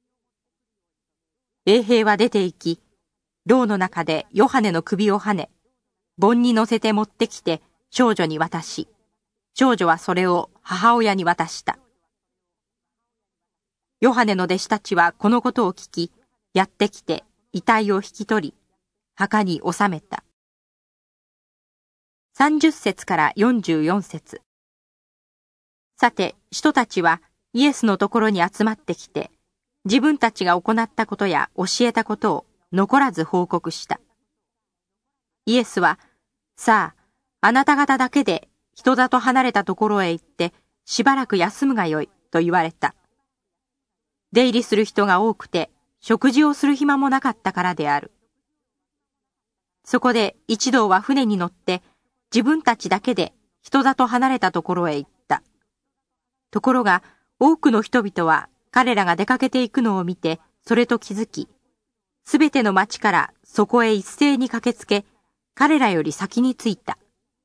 衛兵は出て行き、牢の中でヨハネの首をはね、盆に乗せて持ってきて少女に渡し、少女はそれを母親に渡した。ヨハネの弟子たちはこのことを聞き、やってきて遺体を引き取り、墓に納めた。さんじゅっ節からよんじゅうよん節。さて、使徒たちはイエスのところに集まってきて、自分たちが行ったことや教えたことを残らず報告した。イエスは、さあ、あなた方だけで人里離れたところへ行ってしばらく休むがよいと言われた。出入りする人が多くて食事をする暇もなかったからである。そこで一同は船に乗って自分たちだけで人里離れたところへ行った。ところが多くの人々は彼らが出かけていくのを見てそれと気づき、すべての町からそこへ一斉に駆けつけ、彼らより先に着いた。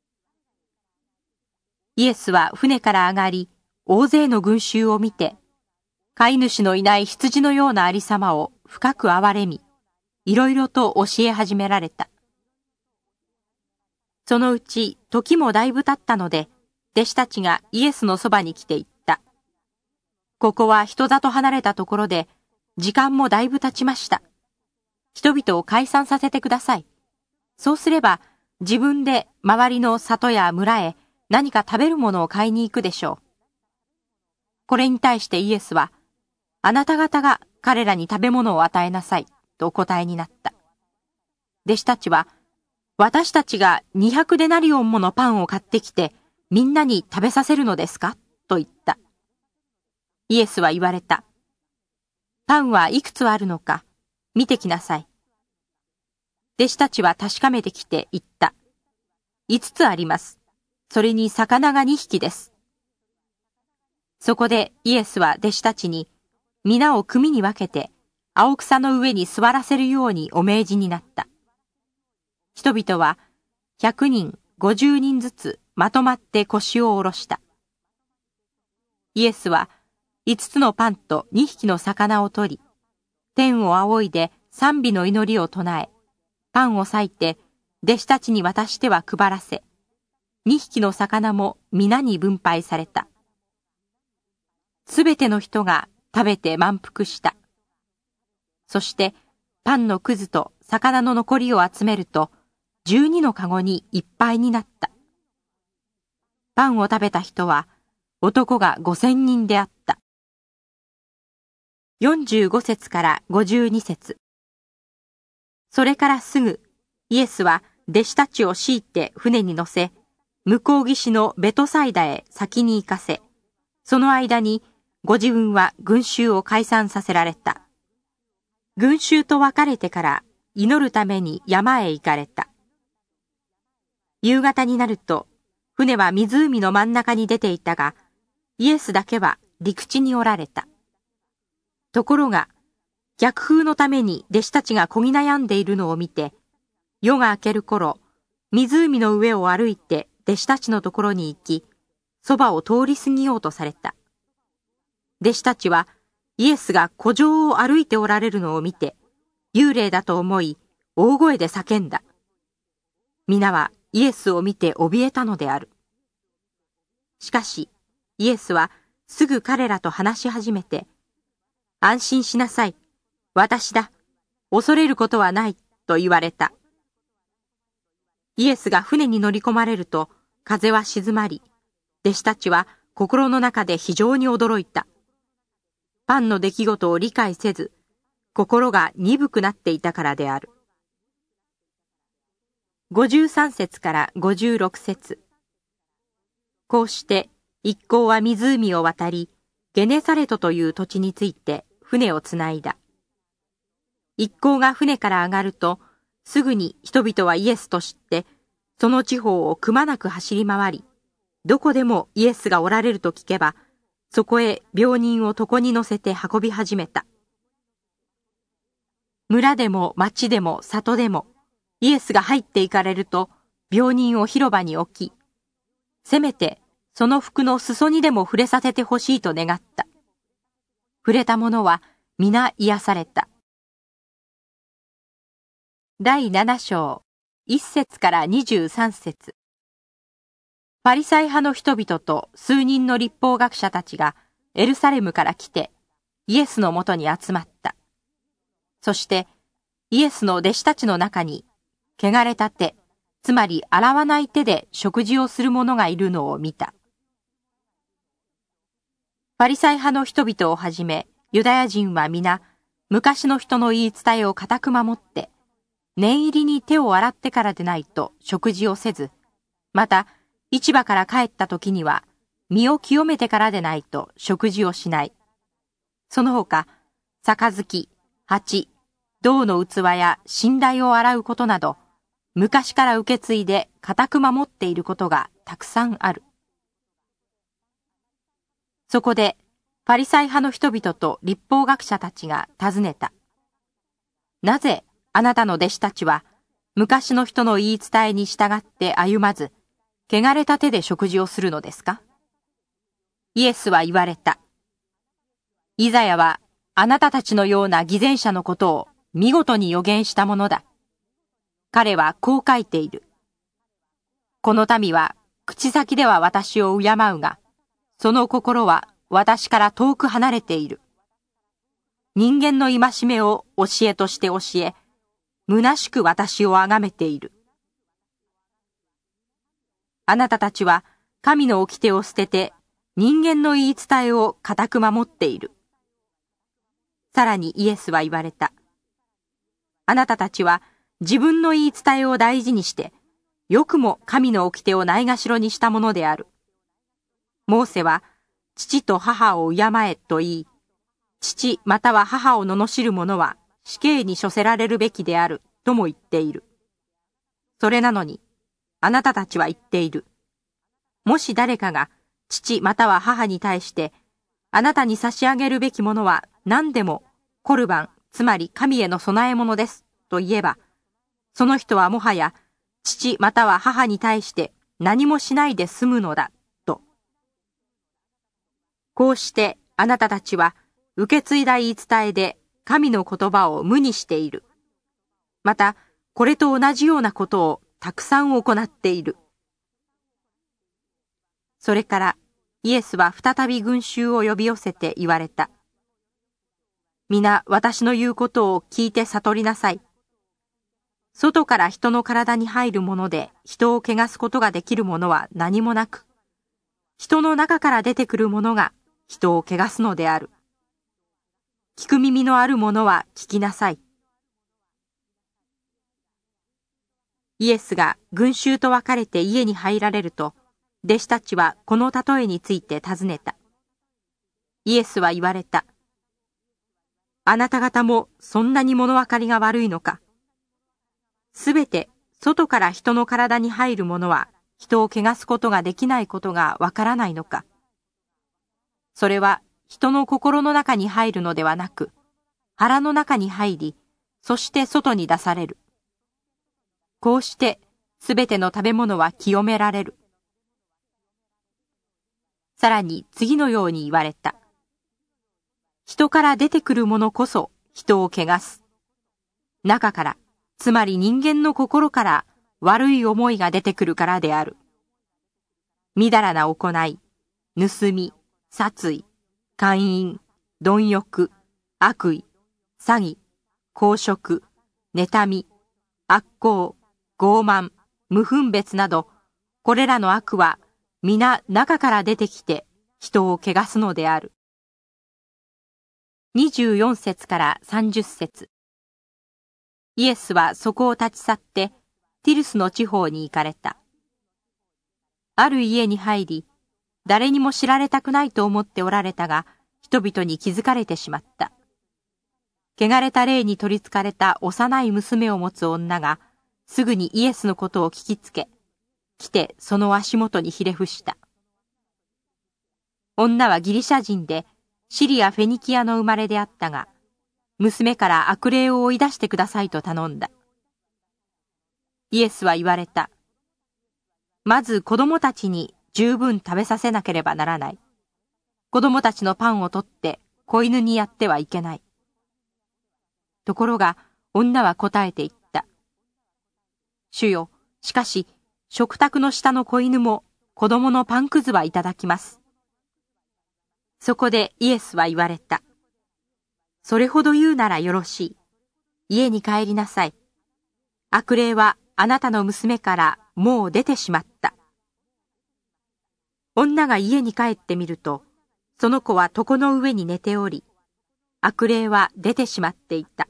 イエスは船から上がり、大勢の群衆を見て、飼い主のいない羊のようなありさまを深く憐れみ、いろいろと教え始められた。そのうち時もだいぶ経ったので、弟子たちがイエスのそばに来て言った。ここは人里離れたところで、時間もだいぶ経ちました。人々を解散させてください。そうすれば、自分で周りの里や村へ何か食べるものを買いに行くでしょう。 これに対してイエスは、あなた方が彼らに食べ物を与えなさい、とお答えになった。弟子たちは、私たちがにひゃくデナリオンものパンを買ってきて、みんなに食べさせるのですかと言った。イエスは言われた。パンはいくつあるのか、見てきなさい。弟子たちは確かめてきて言った。五つあります。それに魚が二匹です。そこでイエスは弟子たちに、皆を組に分けて、青草の上に座らせるようにお命じになった。人々は、百人、五十人ずつまとまって腰を下ろした。イエスは、五つのパンと二匹の魚を取り、天を仰いで賛美の祈りを唱え、パンを裂いて、弟子たちに渡しては配らせ、二匹の魚も皆に分配された。すべての人が食べて満腹した。そして、パンのくずと魚の残りを集めると、十二のかごにいっぱいになった。パンを食べた人は、男が五千人であった。よんじゅうご節からごじゅうに節。それからすぐ、イエスは弟子たちを強いて船に乗せ、向こう岸のベトサイダへ先に行かせ、その間にご自分は群衆を解散させられた。群衆と別れてから祈るために山へ行かれた。夕方になると、船は湖の真ん中に出ていたが、イエスだけは陸地におられた。ところが、逆風のために弟子たちがこぎ悩んでいるのを見て、夜が明ける頃、湖の上を歩いて弟子たちのところに行き、そばを通り過ぎようとされた。弟子たちはイエスが湖上を歩いておられるのを見て、幽霊だと思い、大声で叫んだ。皆はイエスを見て怯えたのである。しかし、イエスはすぐ彼らと話し始めて、安心しなさい。私だ。恐れることはない。と言われた。イエスが船に乗り込まれると、風は静まり、弟子たちは心の中で非常に驚いた。パンの出来事を理解せず、心が鈍くなっていたからである。ごじゅうさん節からごじゅうろく節。こうして一行は湖を渡り、ゲネサレトという土地について船をつないだ。一行が船から上がると、すぐに人々はイエスと知って、その地方をくまなく走り回り、どこでもイエスがおられると聞けば、そこへ病人を床に乗せて運び始めた。村でも町でも里でも、イエスが入っていかれると、病人を広場に置き、せめてその服の裾にでも触れさせてほしいと願った。触れた者は皆癒された。だいなな章、いち節からにじゅうさん節。パリサイ派の人々と数人の律法学者たちがエルサレムから来てイエスのもとに集まった。そしてイエスの弟子たちの中に汚れた手、つまり洗わない手で食事をする者がいるのを見た。パリサイ派の人々をはじめユダヤ人は皆昔の人の言い伝えを固く守って念入りに手を洗ってからでないと食事をせず、また市場から帰った時には身を清めてからでないと食事をしない。その他、杯、鉢、銅の器や寝台を洗うことなど、昔から受け継いで固く守っていることがたくさんある。そこで、パリサイ派の人々と律法学者たちが尋ねた。なぜあなたの弟子たちは昔の人の言い伝えに従って歩まず、汚れた手で食事をするのですか？イエスは言われた。イザヤはあなたたちのような偽善者のことを見事に予言したものだ。彼はこう書いている。この民は口先では私を敬うが、その心は私から遠く離れている。人間の戒めを教えとして教え、虚しく私を崇めている。あなたたちは神の掟を捨てて、 人間の言い伝えを固く守っている。さらにイエスは言われた。あなたたちは自分の言い伝えを大事にして、よくも神の掟をないがしろにしたものである。モーセは、父と母を敬えと言い、父または母を罵る者は死刑に処せられるべきであるとも言っている。それなのに、あなたたちは言っている。もし誰かが父または母に対して、あなたに差し上げるべきものは何でもコルバン、つまり神への供え物ですと言えば、その人はもはや父または母に対して何もしないで済むのだと。こうしてあなたたちは受け継いだ言い伝えで神の言葉を無にしている。またこれと同じようなことをたくさん行っている。それからイエスは再び群衆を呼び寄せて言われた。皆私の言うことを聞いて悟りなさい。外から人の体に入るもので人を汚すことができるものは何もなく、人の中から出てくるものが人を汚すのである。聞く耳のあるものは聞きなさい。イエスが群衆と別れて家に入られると、弟子たちはこの例えについて尋ねた。イエスは言われた。あなた方もそんなに物分かりが悪いのか。すべて外から人の体に入るものは人を汚すことができないことがわからないのか。それは人の心の中に入るのではなく、腹の中に入り、そして外に出される。こうしてすべての食べ物は清められる。さらに次のように言われた。人から出てくるものこそ人を汚す。中から、つまり人間の心から悪い思いが出てくるからである。みだらな行い、盗み、殺意、姦淫、貪欲、悪意、詐欺、公職、妬み、悪行、傲慢、無分別など、これらの悪は皆中から出てきて人を汚すのである。にじゅうよん節からさんじゅっ節。イエスはそこを立ち去ってティルスの地方に行かれた。ある家に入り、誰にも知られたくないと思っておられたが、人々に気づかれてしまった。汚れた霊に取り憑かれた幼い娘を持つ女が、すぐにイエスのことを聞きつけ、来てその足元にひれ伏した。女はギリシャ人で、シリア・フェニキアの生まれであったが、娘から悪霊を追い出してくださいと頼んだ。イエスは言われた。まず子供たちに十分食べさせなければならない。子供たちのパンを取って子犬にやってはいけない。ところが女は答えて言った。主よ、しかし食卓の下の子犬も子供のパンくずはいただきます。そこでイエスは言われた。それほど言うならよろしい。家に帰りなさい。悪霊はあなたの娘からもう出てしまった。女が家に帰ってみると、その子は床の上に寝ており、悪霊は出てしまっていた。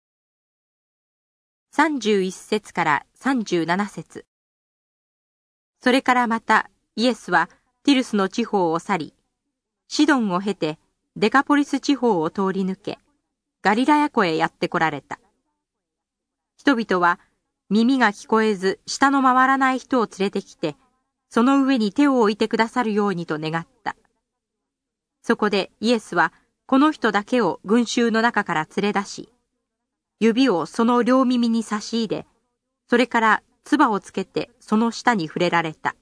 さんじゅういち節からさんじゅうなな節。それからまたイエスはティルスの地方を去り、シドンを経てデカポリス地方を通り抜け、ガリラヤ湖へやって来られた。人々は耳が聞こえず舌の回らない人を連れてきて、その上に手を置いてくださるようにと願った。そこでイエスはこの人だけを群衆の中から連れ出し、指をその両耳に差し入れ、それから唾をつけてその舌に触れられた。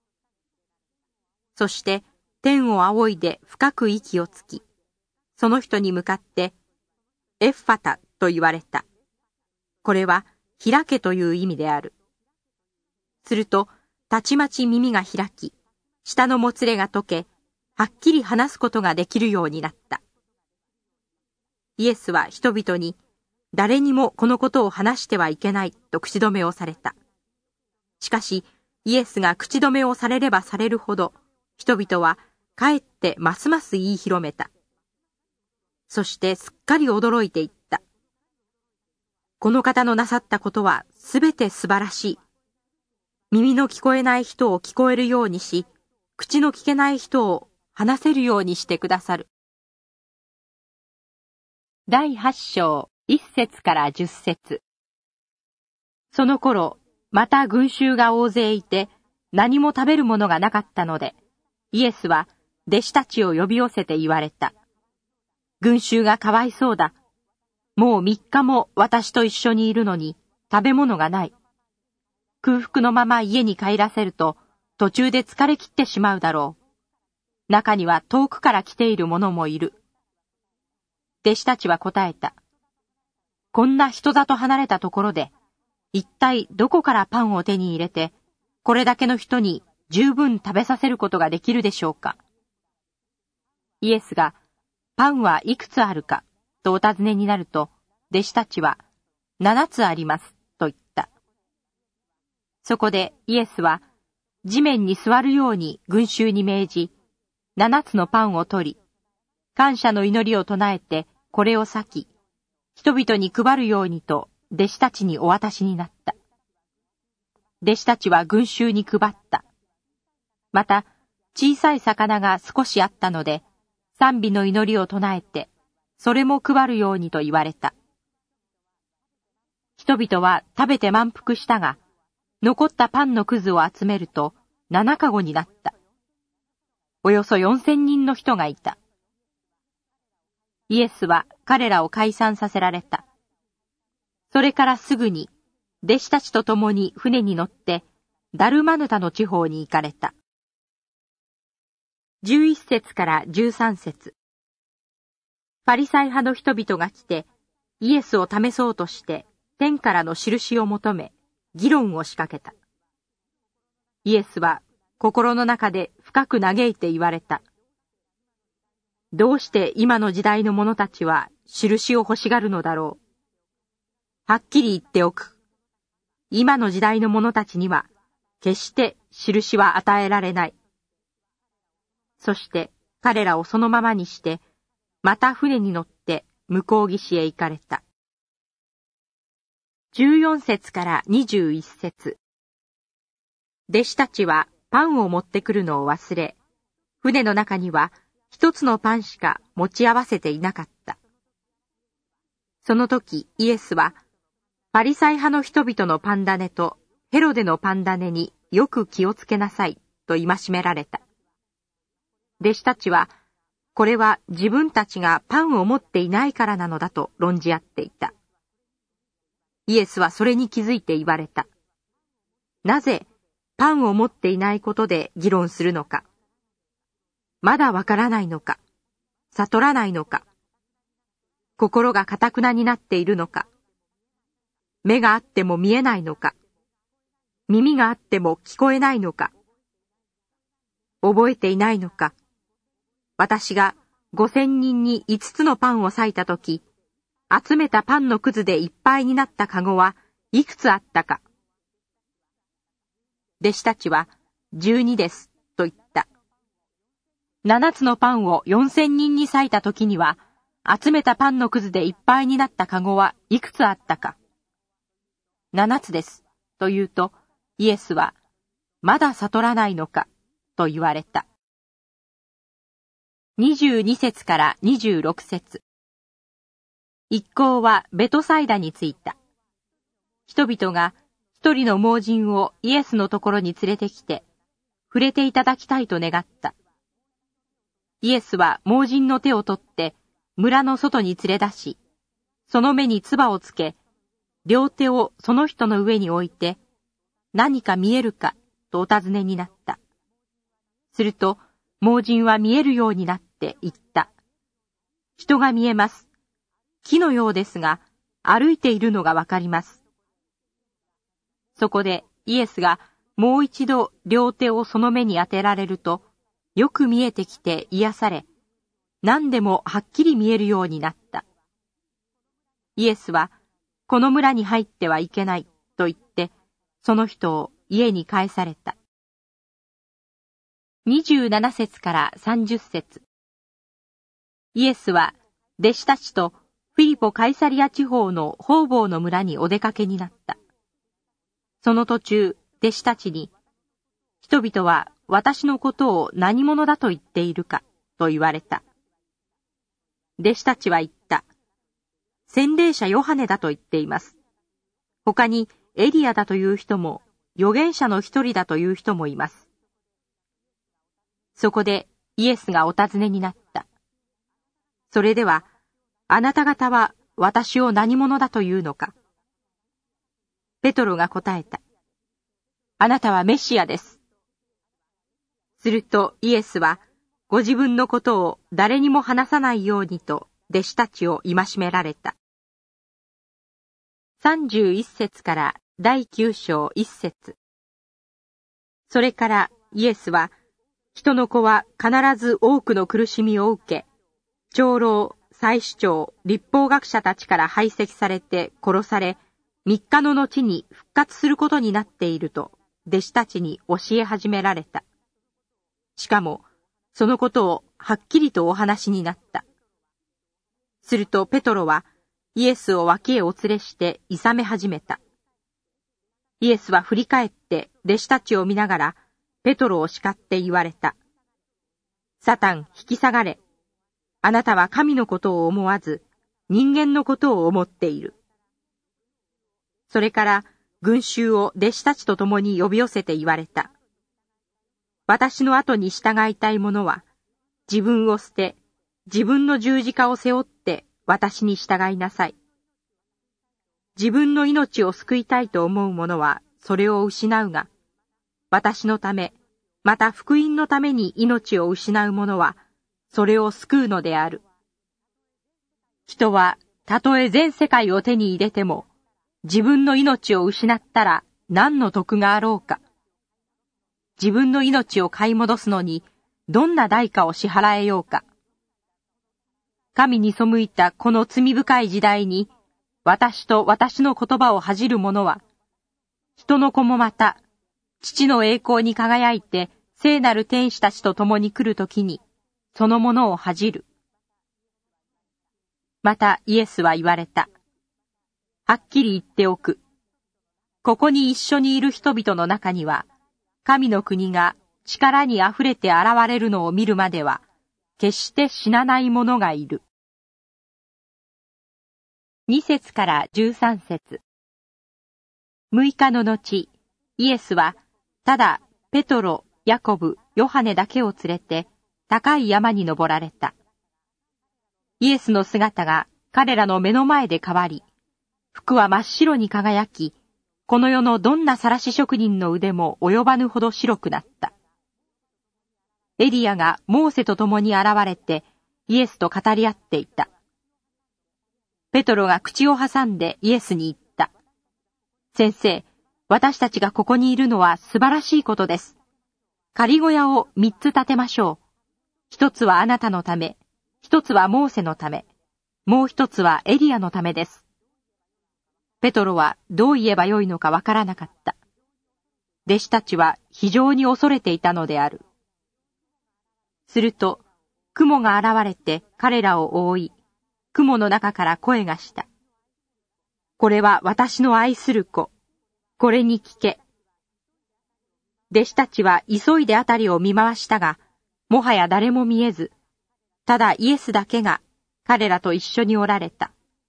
そして天を仰いで深く息をつき、その人に向かって、エッファタと言われた。これは、開けという意味である。すると、たちまち耳が開き、舌のもつれが解け、はっきり話すことができるようになった。イエスは人々に、誰にもこのことを話してはいけないと口止めをされた。しかし、イエスが口止めをされればされるほど、人々はかえってますます言い広めた。そしてすっかり驚いていった。この方のなさったことはすべて素晴らしい。耳の聞こえない人を聞こえるようにし、口の聞けない人を話せるようにしてくださる。だいはち章いっ節からじゅっ節。その頃、また群衆が大勢いて、何も食べるものがなかったので、イエスは弟子たちを呼び寄せて言われた。群衆がかわいそうだ。もう三日も私と一緒にいるのに食べ物がない。空腹のまま家に帰らせると途中で疲れ切ってしまうだろう。中には遠くから来ている者もいる。弟子たちは答えた。こんな人里離れたところで、一体どこからパンを手に入れて、これだけの人に十分食べさせることができるでしょうか。イエスが、パンはいくつあるかとお尋ねになると、弟子たちは、七つありますと言った。そこでイエスは、地面に座るように群衆に命じ、七つのパンを取り、感謝の祈りを唱えてこれを裂き、人々に配るようにと弟子たちにお渡しになった。弟子たちは群衆に配った。また、小さい魚が少しあったので、賛美の祈りを唱えて、それも配るようにと言われた。人々は食べて満腹したが、残ったパンのくずを集めると七かごになった。およそ四千人の人がいた。イエスは彼らを解散させられた。それからすぐに、弟子たちと共に船に乗って、ダルマヌタの地方に行かれた。十一節から十三節。ファリサイ派の人々が来て、イエスを試そうとして、天からの印を求め、議論を仕掛けた。イエスは、心の中で深く嘆いて言われた。どうして今の時代の者たちは印を欲しがるのだろう。はっきり言っておく。今の時代の者たちには決して印は与えられない。そして彼らをそのままにして、また船に乗って向こう岸へ行かれた。十四節から二十一節。弟子たちはパンを持ってくるのを忘れ、船の中には一つのパンしか持ち合わせていなかった。その時イエスは、パリサイ派の人々のパン種とヘロデのパン種によく気をつけなさいと戒められた。弟子たちは、これは自分たちがパンを持っていないからなのだと論じ合っていた。イエスはそれに気づいて言われた。なぜパンを持っていないことで議論するのか。まだわからないのか。悟らないのか。心が堅くなになっているのか。目があっても見えないのか。耳があっても聞こえないのか。覚えていないのか。私が五千人に五つのパンを裂いたとき、集めたパンのくずでいっぱいになったかごはいくつあったか。弟子たちは、十二ですと言った。七つのパンを四千人に裂いたときには、集めたパンのくずでいっぱいになったかごはいくつあったか。七つです、と言うと、イエスは、まだ悟らないのか、と言われた。二十二節から二十六節。一行はベトサイダに着いた。人々が一人の盲人をイエスのところに連れてきて、触れていただきたいと願った。イエスは盲人の手を取って村の外に連れ出し、その目に唾をつけ、両手をその人の上に置いて、何か見えるかとお尋ねになった。すると、盲人は見えるようになって言った。人が見えます。木のようですが、歩いているのがわかります。そこでイエスがもう一度両手をその目に当てられると、よく見えてきて癒され、何でもはっきり見えるようになった。イエスは、この村に入ってはいけないと言って、その人を家に帰された。 にじゅうなな節からさんじゅっ節。イエスは弟子たちとフィリポ・カイサリア地方の方々の村にお出かけになった。その途中、弟子たちに、人々は私のことを何者だと言っているか、と言われた。弟子たちは言った。洗礼者ヨハネだと言っています。他にエリアだという人も、預言者の一人だという人もいます。そこでイエスがお尋ねになった。それでは、あなた方は私を何者だというのか。ペトロが答えた。あなたはメシアです。するとイエスは、ご自分のことを誰にも話さないようにと弟子たちを戒められた。さんじゅういち節からだいきゅう章いち節。それからイエスは、人の子は必ず多くの苦しみを受け、長老、祭司長、律法学者たちから排斥されて殺され、三日の後に復活することになっていると、弟子たちに教え始められた。しかも、そのことをはっきりとお話になった。するとペトロは、イエスを脇へお連れして諌め始めた。イエスは振り返って弟子たちを見ながら、ペトロを叱って言われた。サタン、引き下がれ。あなたは神のことを思わず、人間のことを思っている。それから群衆を弟子たちと共に呼び寄せて言われた。私の後に従いたい者は、自分を捨て、自分の十字架を背負って私に従いなさい。自分の命を救いたいと思う者はそれを失うが、私のため、また福音のために命を失う者は、それを救うのである。人は、たとえ全世界を手に入れても、自分の命を失ったら何の得があろうか。自分の命を買い戻すのに、どんな代価を支払えようか。神に背いたこの罪深い時代に、私と私の言葉を恥じる者は、人の子もまた、父の栄光に輝いて聖なる天使たちと共に来るときに、そのものを恥じる。またイエスは言われた。はっきり言っておく。ここに一緒にいる人々の中には、神の国が力にあふれて現れるのを見るまでは、決して死なない者がいる。に節からじゅうさん節。むいかの後、イエスは、ただペトロ、ヤコブ、ヨハネだけを連れて、高い山に登られた。イエスの姿が彼らの目の前で変わり、服は真っ白に輝き、この世のどんな晒し職人の腕も及ばぬほど白くなった。エリアがモーセと共に現れて、イエスと語り合っていた。ペトロが口を挟んでイエスに言った。先生、私たちがここにいるのは素晴らしいことです。仮小屋を三つ建てましょう。一つはあなたのため、一つはモーセのため、もう一つはエリアのためです。ペトロはどう言えばよいのかわからなかった。弟子たちは非常に恐れていたのである。すると、雲が現れて彼らを覆い、雲の中から声がした。これは私の愛する子。これに聞け。弟子たちは急いであたりを見回したが、もはや誰も見えず、ただイエスだけが彼らと一緒におられた。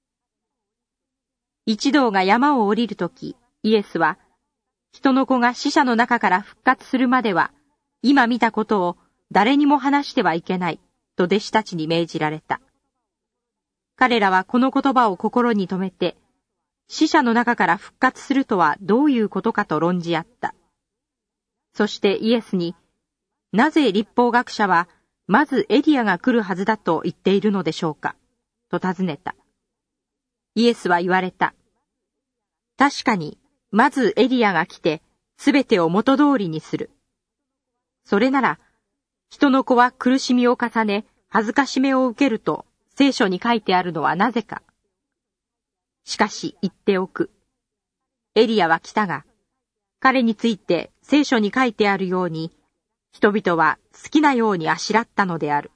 一同が山を降りるとき、イエスは、人の子が死者の中から復活するまでは、今見たことを誰にも話してはいけない、と弟子たちに命じられた。彼らはこの言葉を心に留めて、死者の中から復活するとはどういうことかと論じ合った。そしてイエスに、なぜ律法学者は、まずエリアが来るはずだと言っているのでしょうか、と尋ねた。イエスは言われた。確かに、まずエリアが来て、すべてを元通りにする。それなら、人の子は苦しみを重ね、恥ずかしめを受けると、聖書に書いてあるのはなぜか。しかし言っておく。エリアは来たが、彼について聖書に書いてあるように、 人々は好きなようにあしらったのである。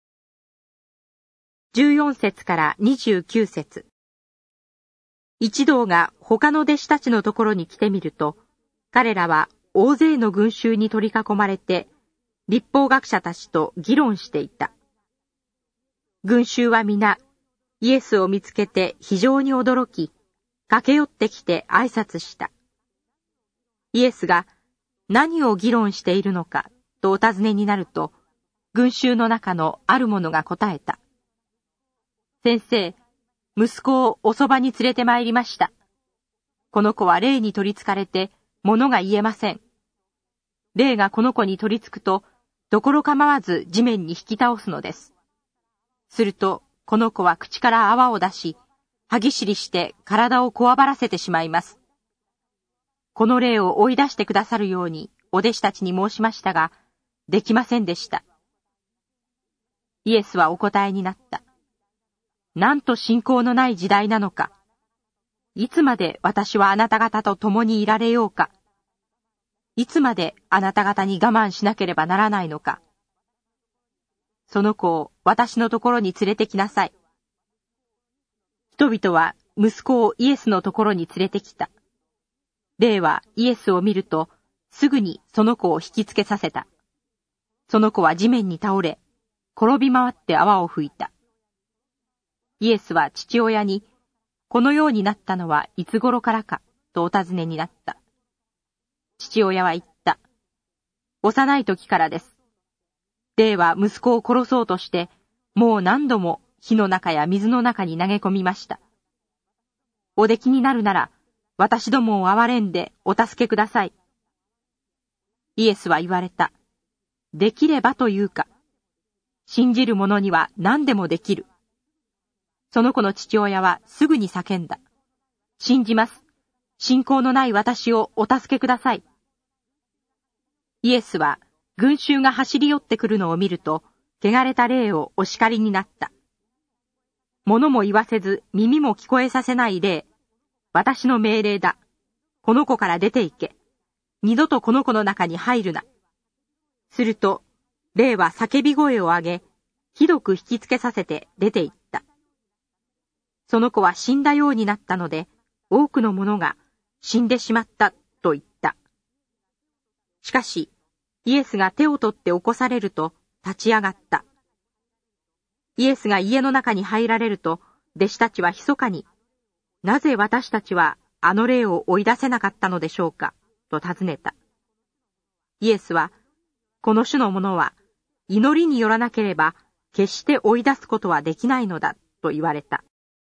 じゅうよん節からにじゅうきゅう節。一同が他の弟子たちのところに来てみると、彼らは大勢の群衆に取り囲まれて、律法学者たちと議論していた。群衆は皆、イエスを見つけて非常に驚き、駆け寄ってきて挨拶した。イエスが何を議論しているのかとお尋ねになると、群衆の中のある者が答えた。先生、息子をおそばに連れて参りました。この子は霊に取り憑かれて物が言えません。霊がこの子に取り憑くと、どころ構わず地面に引き倒すのです。すると、この子は口から泡を出し、歯ぎしりして体をこわばらせてしまいます。この霊を追い出してくださるようにお弟子たちに申しましたが、できませんでした。イエスはお答えになった。なんと信仰のない時代なのか。いつまで私はあなた方と共にいられようか。いつまであなた方に我慢しなければならないのか。その子を私のところに連れてきなさい。人々は息子をイエスのところに連れてきた。霊はイエスを見ると、すぐにその子を引きつけさせた。その子は地面に倒れ、転び回って泡を吹いた。イエスは父親に、このようになったのはいつ頃からか、とお尋ねになった。父親は言った。幼い時からです。霊は息子を殺そうとして、もう何度も火の中や水の中に投げ込みました。おできになるなら、私どもを憐れんでお助けください。イエスは言われた。できればというか、信じる者には何でもできる。その子の父親はすぐに叫んだ。信じます。信仰のない私をお助けください。イエスは群衆が走り寄ってくるのを見ると、汚れた霊をお叱りになった。物も言わせず耳も聞こえさせない霊、私の命令だ。この子から出て行け。二度とこの子の中に入るな。すると、霊は叫び声を上げ、ひどく引きつけさせて出て行った。その子は死んだようになったので、多くの者が死んでしまったと言った。しかし、イエスが手を取って起こされると立ち上がった。イエスが家の中に入られると、弟子たちは密かに、なぜ私たちはあの霊を追い出せなかったのでしょうか、と尋ねた。イエスは、この種のものは、祈りによらなければ、決して追い出すことはできないのだ、と言われた。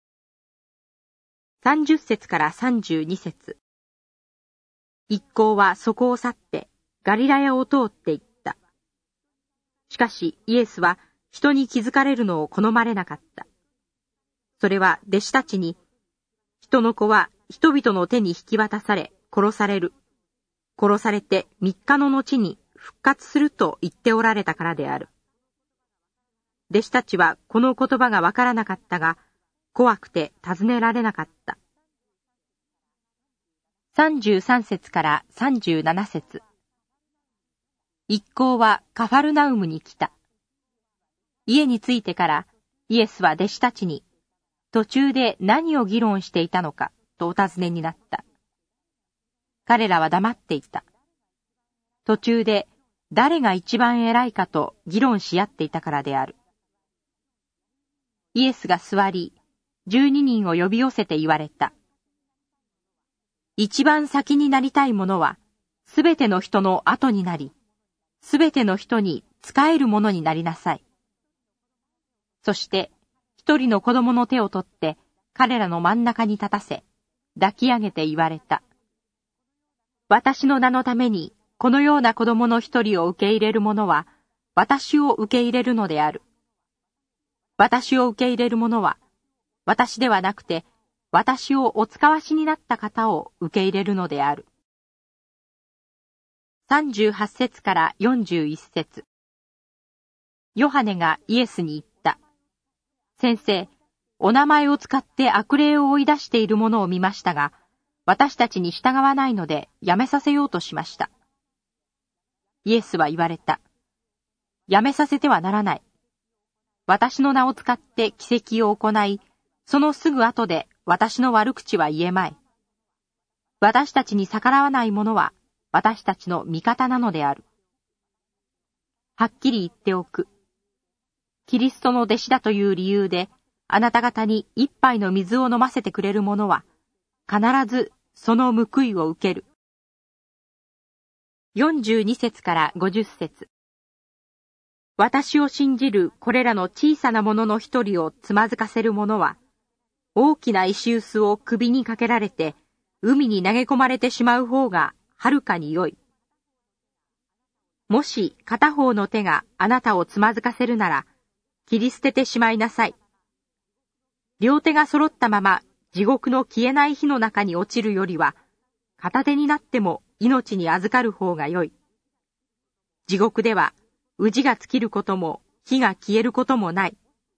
さんじゅっ節からさんじゅうに節。一行はそこを去って、ガリラヤを通って行った。しかし、イエスは人に気づかれるのを好まれなかった。それは弟子たちに、人の子は人々の手に引き渡され、殺される。殺されて三日の後に復活すると言っておられたからである。弟子たちはこの言葉がわからなかったが、怖くて尋ねられなかった。さんじゅうさん節からさんじゅうなな節。一行はカファルナウムに来た。家に着いてからイエスは弟子たちに、途中で何を議論していたのかとお尋ねになった。彼らは黙っていた。途中で誰が一番偉いかと議論し合っていたからである。イエスが座り、十二人を呼び寄せて言われた。一番先になりたい者は、すべての人の後になり、すべての人に仕える者になりなさい。そして、一人の子供の手を取って彼らの真ん中に立たせ、抱き上げて言われた。私の名のためにこのような子供の一人を受け入れる者は、私を受け入れるのである。私を受け入れる者は、私ではなくて、私をお使わしになった方を受け入れるのである。さんじゅうはち節からよんじゅういち節。ヨハネがイエスに言った。先生、お名前を使って悪霊を追い出している者を見ましたが、私たちに従わないのでやめさせようとしました。 イエスは言われた。やめさせてはならない。私の名を使って奇跡を行い、そのすぐ後で私の悪口は言えまい。私たちに逆らわない者は私たちの味方なのである。はっきり言っておく。キリストの弟子だという理由で、あなた方に一杯の水を飲ませてくれる者は、必ずその報いを受ける。よんじゅうに節からごじゅっ節。私を信じるこれらの小さな者の一人をつまずかせる者は、大きな石臼を首にかけられて、海に投げ込まれてしまう方がはるかに良い。もし片方の手があなたをつまずかせるなら、切り捨ててしまいなさい。両手が揃ったまま地獄の消えない火の中に落ちるよりは、片手になっても命に預かる方が良い。地獄では、宇治が尽きることも火が消えることもない。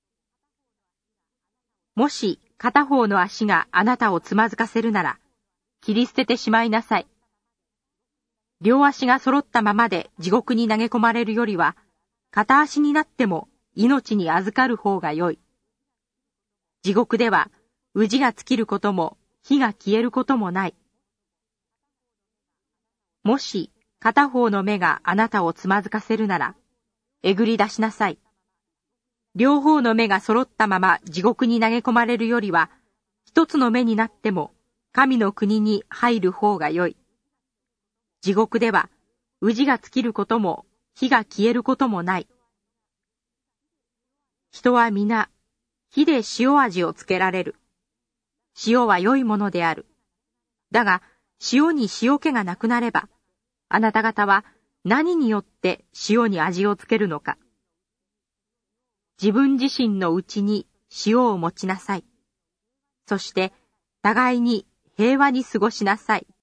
もし片方の足があなたをつまずかせるなら、切り捨ててしまいなさい。両足が揃ったままで地獄に投げ込まれるよりは、片足になっても命に預かる方が良い。地獄では、宇治が尽きることも火が消えることもない。もし片方の目があなたをつまずかせるなら、えぐり出しなさい。両方の目が揃ったまま地獄に投げ込まれるよりは、一つの目になっても神の国に入る方が良い。地獄では、宇治が尽きることも火が消えることもない。人は皆、火で塩味をつけられる。塩は良いものである。だが、塩に塩気がなくなれば、あなた方は何によって塩に味をつけるのか。自分自身のうちに塩を持ちなさい。そして、互いに平和に過ごしなさい。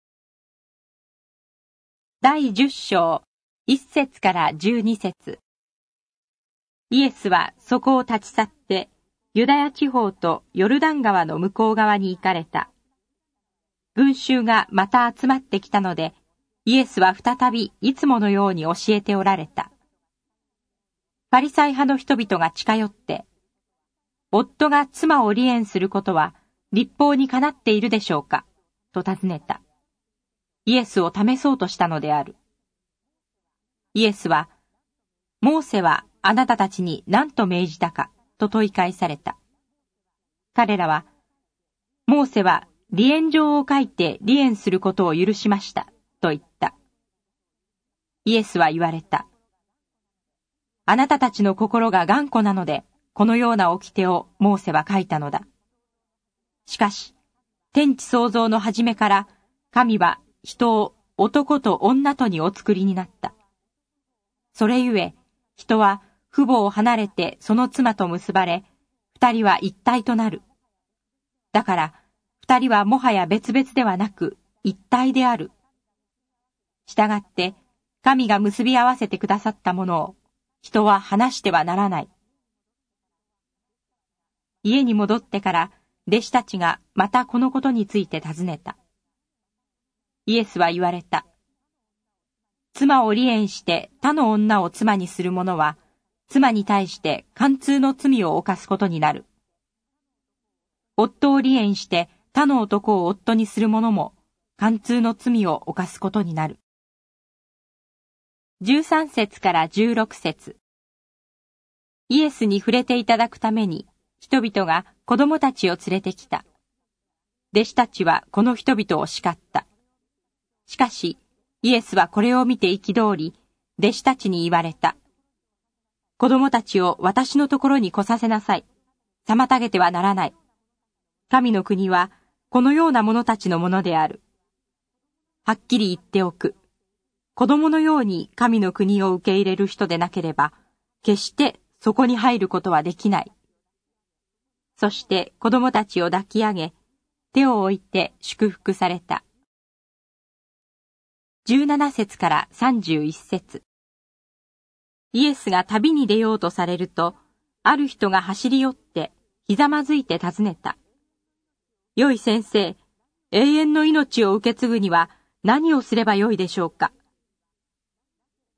第十章、一節から十二節。イエスはそこを立ち去って、ユダヤ地方とヨルダン川の向こう側に行かれた。群衆がまた集まってきたので、イエスは再びいつものように教えておられた。パリサイ派の人々が近寄って、夫が妻を離縁することは律法にかなっているでしょうかと尋ねた。イエスを試そうとしたのである。イエスは、モーセはあなたたちに何と命じたかと問い返された。彼らは、モーセは離縁状を書いて離縁することを許しましたと言った。イエスは言われた。あなたたちの心が頑固なので、このような掟をモーセは書いたのだ。しかし、天地創造の初めから神は人を男と女とにお作りになった。それゆえ、人は父母を離れてその妻と結ばれ、二人は一体となる。だから、二人はもはや別々ではなく、一体である。したがって、神が結び合わせてくださったものを、人は離してはならない。家に戻ってから、弟子たちがまたこのことについて尋ねた。イエスは言われた。妻を離縁して他の女を妻にする者は、妻に対して姦通の罪を犯すことになる。夫を離縁して他の男を夫にする者も、姦通の罪を犯すことになる。十三節から十六節。イエスに触れていただくために、人々が子供たちを連れてきた。弟子たちはこの人々を叱った。しかし、イエスはこれを見て憤り、弟子たちに言われた。子供たちを私のところに来させなさい。妨げてはならない。神の国はこのような者たちのものである。はっきり言っておく。子供のように神の国を受け入れる人でなければ、決してそこに入ることはできない。そして子供たちを抱き上げ、手を置いて祝福された。十七節から三十一節。イエスが旅に出ようとされると、ある人が走り寄って、ひざまずいて尋ねた。よい先生、永遠の命を受け継ぐには何をすればよいでしょうか。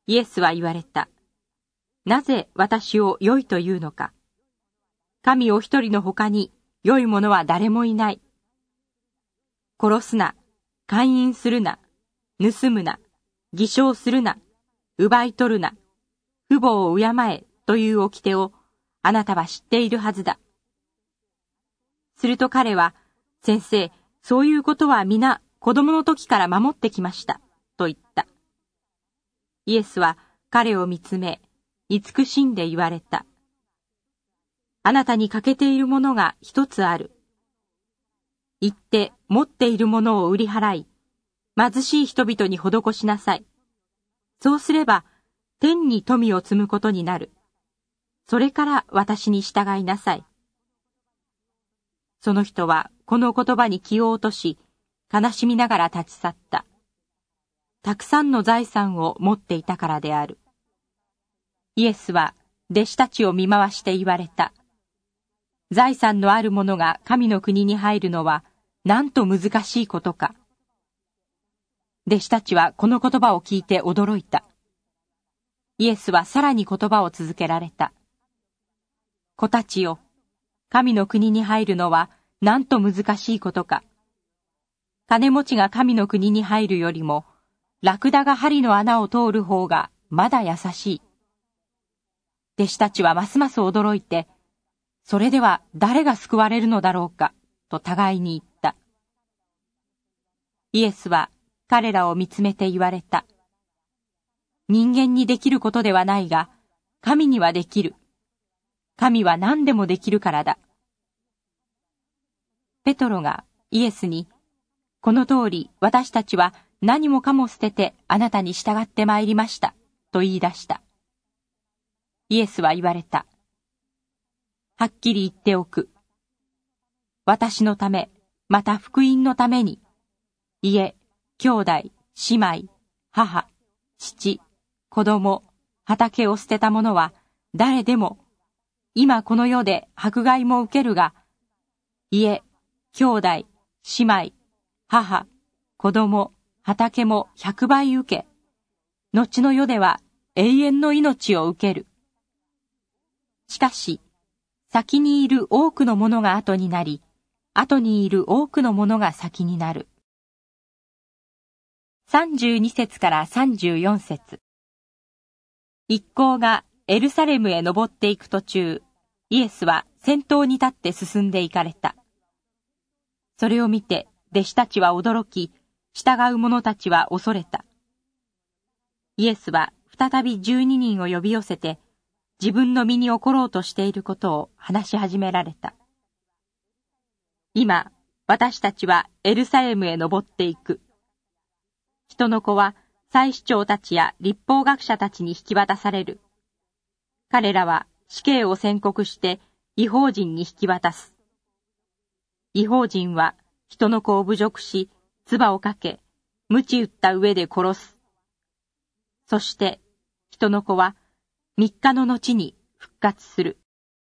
イエスは言われた。なぜ私を良いというのか。神お一人の他に良いものは誰もいない。殺すな、姦淫するな、盗むな、偽証するな、奪い取るな、父母を敬えという掟をあなたは知っているはずだ。すると彼は、先生、そういうことは皆子供の時から守ってきました、と言った。イエスは彼を見つめ、慈しんで言われた。あなたに欠けているものが一つある。行って持っているものを売り払い、貧しい人々に施しなさい。そうすれば、天に富を積むことになる。それから私に従いなさい。その人はこの言葉に気を落とし、悲しみながら立ち去った。たくさんの財産を持っていたからである。イエスは弟子たちを見回して言われた。財産のある者が神の国に入るのはなんと難しいことか。弟子たちはこの言葉を聞いて驚いた。イエスはさらに言葉を続けられた。子たちよ、神の国に入るのはなんと難しいことか。金持ちが神の国に入るよりも、ラクダが針の穴を通る方がまだ優しい。弟子たちはますます驚いて、それでは誰が救われるのだろうか、と互いに言った。イエスは彼らを見つめて言われた。人間にできることではないが、神にはできる。神は何でもできるからだ。ペトロがイエスに、この通り私たちは何もかも捨ててあなたに従って参りました、と言い出した。イエスは言われた。はっきり言っておく。私のため、また福音のために、家、兄弟、姉妹、母、父、子供、畑を捨てた者は誰でも、今この世で迫害も受けるが、家、兄弟、姉妹、母、子供、畑も百倍受け、後の世では永遠の命を受ける。しかし、先にいる多くのものが後になり、後にいる多くのものが先になる。さんじゅうに節からさんじゅうよん節。一行がエルサレムへ登っていく途中、イエスは先頭に立って進んで行かれた。それを見て弟子たちは驚き、従う者たちは恐れた。イエスは再び十二人を呼び寄せて、自分の身に起ころうとしていることを話し始められた。今、私たちはエルサレムへ登っていく。人の子は祭司長たちや律法学者たちに引き渡される。彼らは死刑を宣告して異邦人に引き渡す。異邦人は人の子を侮辱し、唾をかけ、鞭打った上で殺す。そして人の子は三日の後に復活する。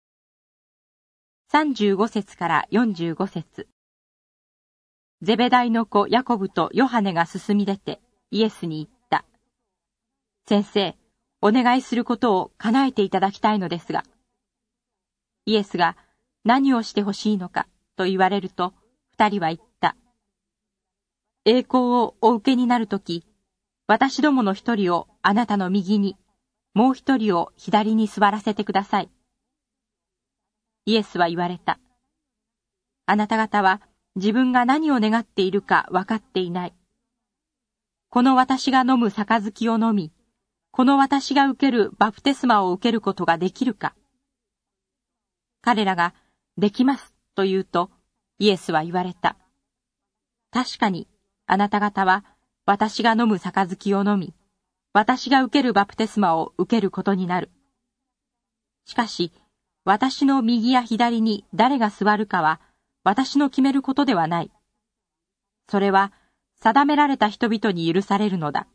さんじゅうご節からよんじゅうご節。ゼベダイの子ヤコブとヨハネが進み出てイエスに言った。先生、お願いすることを叶えていただきたいのですが。イエスが何をしてほしいのかと言われると、二人は言った。栄光をお受けになるとき、私どもの一人をあなたの右に、もう一人を左に座らせてください。イエスは言われた。あなた方は自分が何を願っているか分かっていない。この私が飲む杯を飲み、この私が受けるバプテスマを受けることができるか。彼らが、できますと言うと、イエスは言われた。確かに、あなた方は私が飲む杯を飲み、私が受けるバプテスマを受けることになる。しかし、私の右や左に誰が座るかは、私の決めることではない。それは、定められた人々に許されるのだ。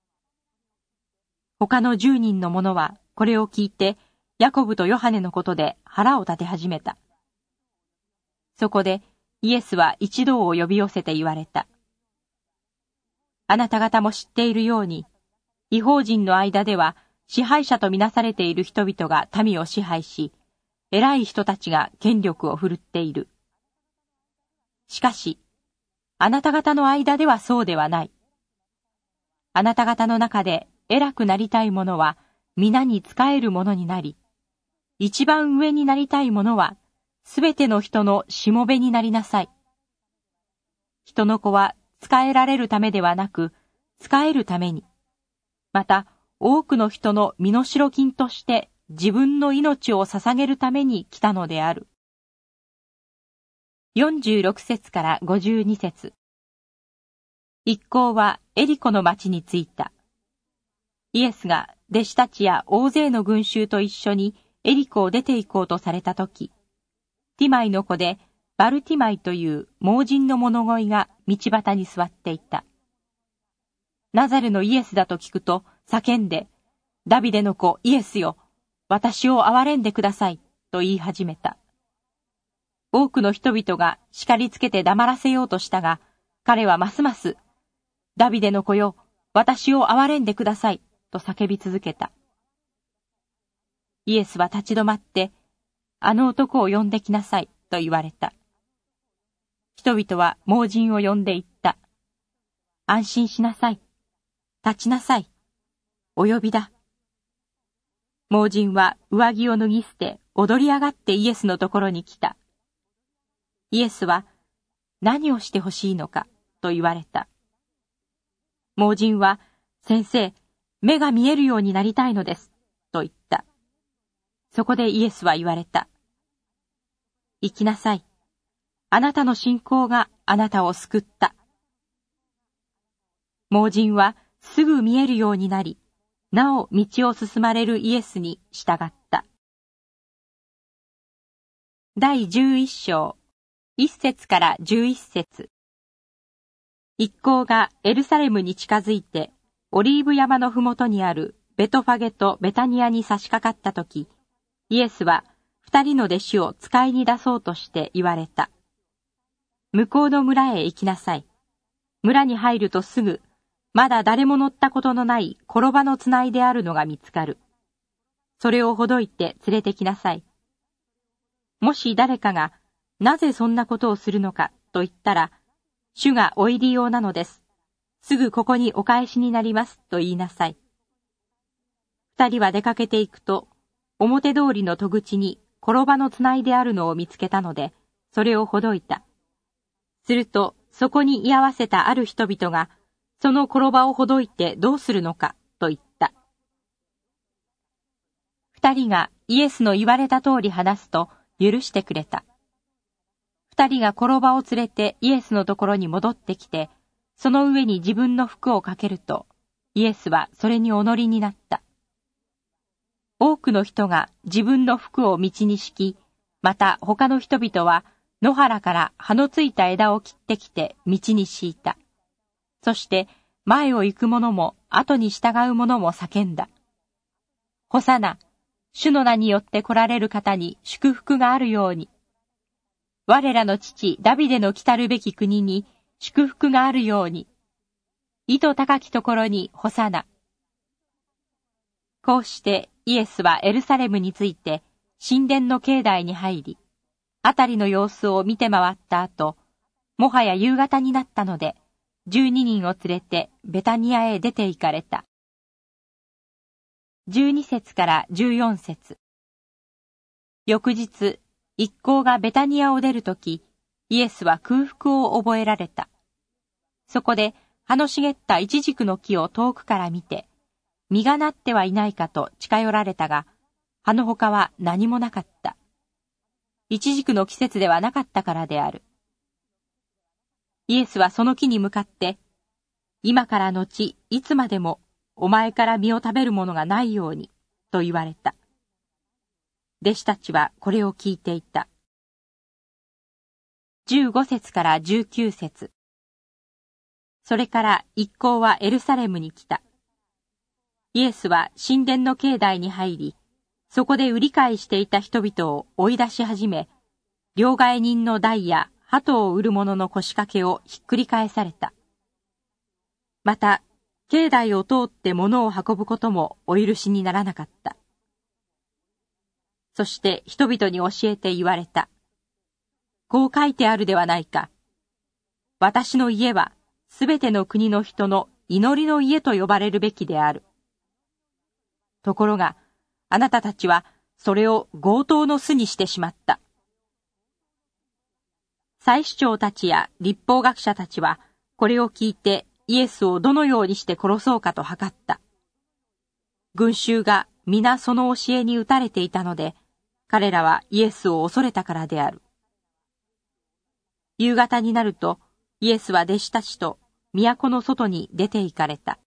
他の十人の者は、これを聞いて、ヤコブとヨハネのことで腹を立て始めた。そこで、イエスは一同を呼び寄せて言われた。あなた方も知っているように、 異邦人の間では支配者とみなされている人々が民を支配し、偉い人たちが権力を振るっている。しかし、あなた方の間ではそうではない。あなた方の中で偉くなりたい者は皆に仕える者になり、一番上になりたい者はすべての人のしもべになりなさい。人の子は仕えられるためではなく、仕えるために、また多くの人の身代金として自分の命を捧げるために来たのである。よんじゅうろく節からごじゅうに節。一行はエリコの町に着いた。イエスが弟子たちや大勢の群衆と一緒にエリコを出て行こうとされたとき、ティマイの子でバルティマイという盲人の物乞いが道端に座っていた。ナザレのイエスだと聞くと叫んで、ダビデの子イエスよ、私を憐れんでください、と言い始めた。多くの人々が叱りつけて黙らせようとしたが、彼はますます、ダビデの子よ、私を憐れんでください、と叫び続けた。イエスは立ち止まって、あの男を呼んできなさい、と言われた。人々は盲人を呼んで言った。安心しなさい。立ちなさい。お呼びだ。盲人は上着を脱ぎ捨て、踊り上がってイエスのところに来た。イエスは、何をしてほしいのか、と言われた。盲人は、先生、目が見えるようになりたいのです、と言った。そこでイエスは言われた。行きなさい。あなたの信仰があなたを救った。盲人はすぐ見えるようになり、なお道を進まれるイエスに従った。第十一章、一節から十一節。一行がエルサレムに近づいて、オリーブ山のふもとにあるベトファゲとベタニアに差し掛かったとき、イエスは二人の弟子を使いに出そうとして言われた。向こうの村へ行きなさい。村に入るとすぐ、まだ誰も乗ったことのない転ばのつないであるのが見つかる。それをほどいて連れてきなさい。もし誰かが、なぜそんなことをするのかと言ったら、主がお入り用なのです。すぐここにお返しになりますと言いなさい。二人は出かけていくと、表通りの戸口に転ばのつないであるのを見つけたので、それをほどいた。すると、そこに居合わせたある人々が、その転ばをほどいてどうするのか、と言った。二人がイエスの言われた通り話すと、許してくれた。二人が転ばを連れてイエスのところに戻ってきて、その上に自分の服をかけると、イエスはそれにお乗りになった。多くの人が自分の服を道に敷き、また他の人々は野原から葉のついた枝を切ってきて道に敷いた。そして前を行く者も後に従う者も叫んだ。ホサナ、主の名によって来られる方に祝福があるように。我らの父ダビデの来たるべき国に祝福があるように。意図高きところにホサナ。こうしてイエスはエルサレムについて神殿の境内に入り、あたりの様子を見て回った後、もはや夕方になったので、十二人を連れてベタニアへ出て行かれた。十二節から十四節。翌日、一行がベタニアを出るとき、イエスは空腹を覚えられた。そこで葉の茂ったイチジクの木を遠くから見て、実がなってはいないかと近寄られたが、葉の他は何もなかった。イチジクの季節ではなかったからである。イエスはその木に向かって、今から後いつまでもお前から実を食べるものがないように、と言われた。弟子たちはこれを聞いていた。十五節から十九節。それから一行はエルサレムに来た。イエスは神殿の境内に入り、そこで売り買いしていた人々を追い出し始め、両替人の台や鳩を売る者の腰掛けをひっくり返された。また、 境内を通って物を運ぶこともお許しにならなかった。そして人々に教えて言われた。こう書いてあるではないか。私の家はすべての国の人の祈りの家と呼ばれるべきである。ところが、あなたたちはそれを強盗の巣にしてしまった。祭司長たちや律法学者たちは、これを聞いてイエスをどのようにして殺そうかと計った。群衆が皆その教えに打たれていたので、彼らはイエスを恐れたからである。夕方になると、イエスは弟子たちと都の外に出て行かれた。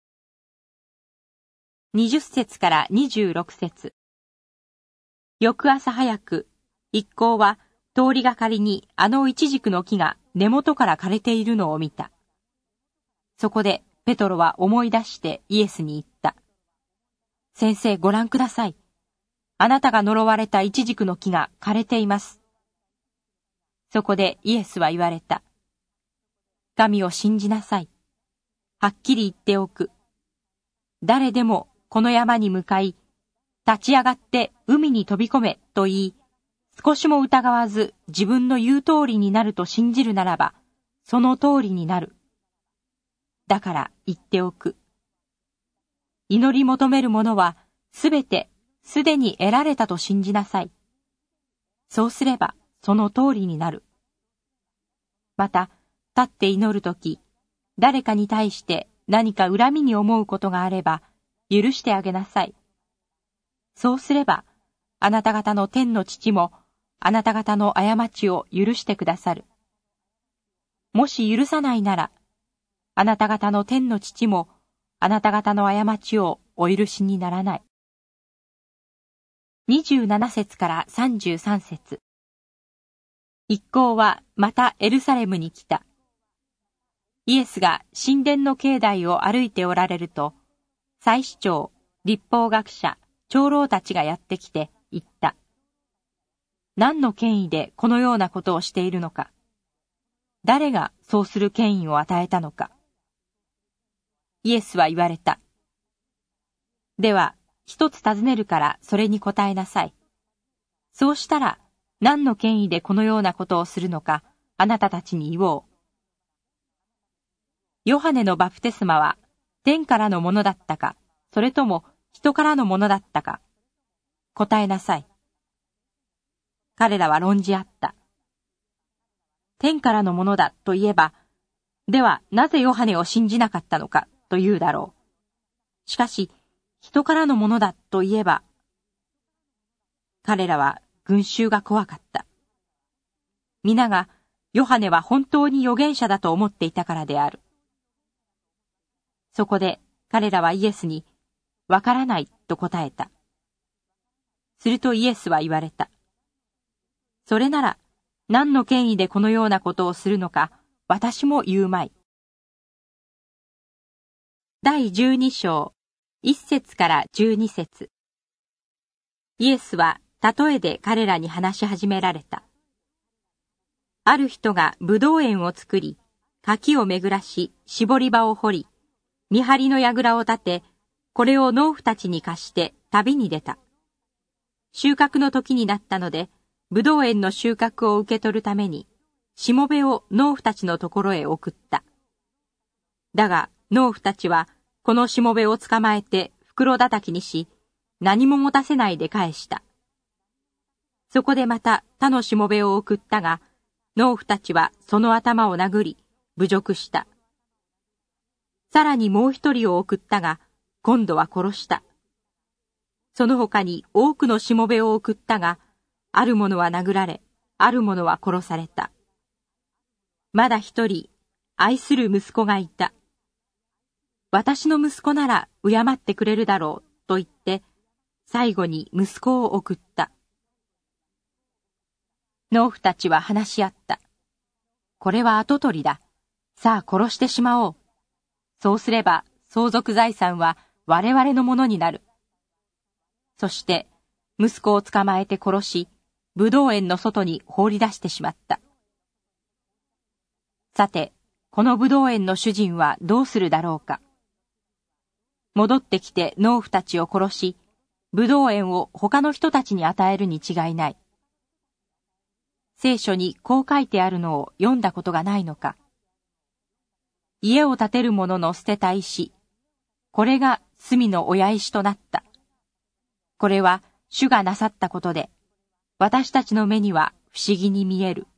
二十節から二十六節。翌朝早く、一行は通りがかりにあのイチジクの木が根元から枯れているのを見た。そこでペトロは思い出してイエスに言った。先生、ご覧ください。あなたが呪われたイチジクの木が枯れています。そこでイエスは言われた。神を信じなさい。はっきり言っておく。誰でもこの山に向かい、立ち上がって海に飛び込めと言い、少しも疑わず自分の言う通りになると信じるならば、その通りになる。だから言っておく。祈り求めるものはすべてすでに得られたと信じなさい。そうすればその通りになる。また、立って祈るとき、誰かに対して何か恨みに思うことがあれば、許してあげなさい。そうすれば、あなた方の天の父も、あなた方の過ちを許してくださる。もし許さないなら、あなた方の天の父も、あなた方の過ちをお許しにならない。二十七節から三十三節。一行はまたエルサレムに来た。イエスが神殿の境内を歩いておられると、祭司長、律法学者、長老たちがやってきて言った。何の権威でこのようなことをしているのか。誰がそうする権威を与えたのか。イエスは言われた。では、一つ尋ねるからそれに答えなさい。そうしたら、何の権威でこのようなことをするのか、あなたたちに言おう。ヨハネのバプテスマは、天からのものだったか、それとも人からのものだったか。答えなさい。彼らは論じ合った。天からのものだと言えば、ではなぜヨハネを信じなかったのかと言うだろう。しかし、人からのものだと言えば、彼らは群衆が怖かった。皆がヨハネは本当に預言者だと思っていたからである。そこで彼らはイエスに、わからないと答えた。するとイエスは言われた。それなら、何の権威でこのようなことをするのか、私も言うまい。第十二章、一節から十二節。イエスは例えで彼らに話し始められた。ある人が葡萄園を作り、柿を巡らし、絞り場を掘り、見張りの櫓を立て、これを農夫たちに貸して旅に出た。収穫の時になったので、葡萄園の収穫を受け取るために、しもべを農夫たちのところへ送った。だが、農夫たちは、このしもべを捕まえて袋叩きにし、何も持たせないで返した。そこでまた他のしもべを送ったが、農夫たちはその頭を殴り、侮辱した。さらにもう一人を送ったが、今度は殺した。その他に多くのしもべを送ったが、ある者は殴られ、ある者は殺された。まだ一人、愛する息子がいた。私の息子なら敬ってくれるだろう、と言って、最後に息子を送った。農夫たちは話し合った。これは跡取りだ。さあ殺してしまおう。そうすれば相続財産は我々のものになる。そして、息子を捕まえて殺し、葡萄園の外に放り出してしまった。さて、この葡萄園の主人はどうするだろうか。 戻ってきて農夫たちを殺し、ブドウ園を他の人たちに与えるに違いない。聖書にこう書いてあるのを読んだことがないのか。家を建てる者の捨てた石、これが隅の親石となった。これは主がなさったことで、私たちの目には不思議に見える。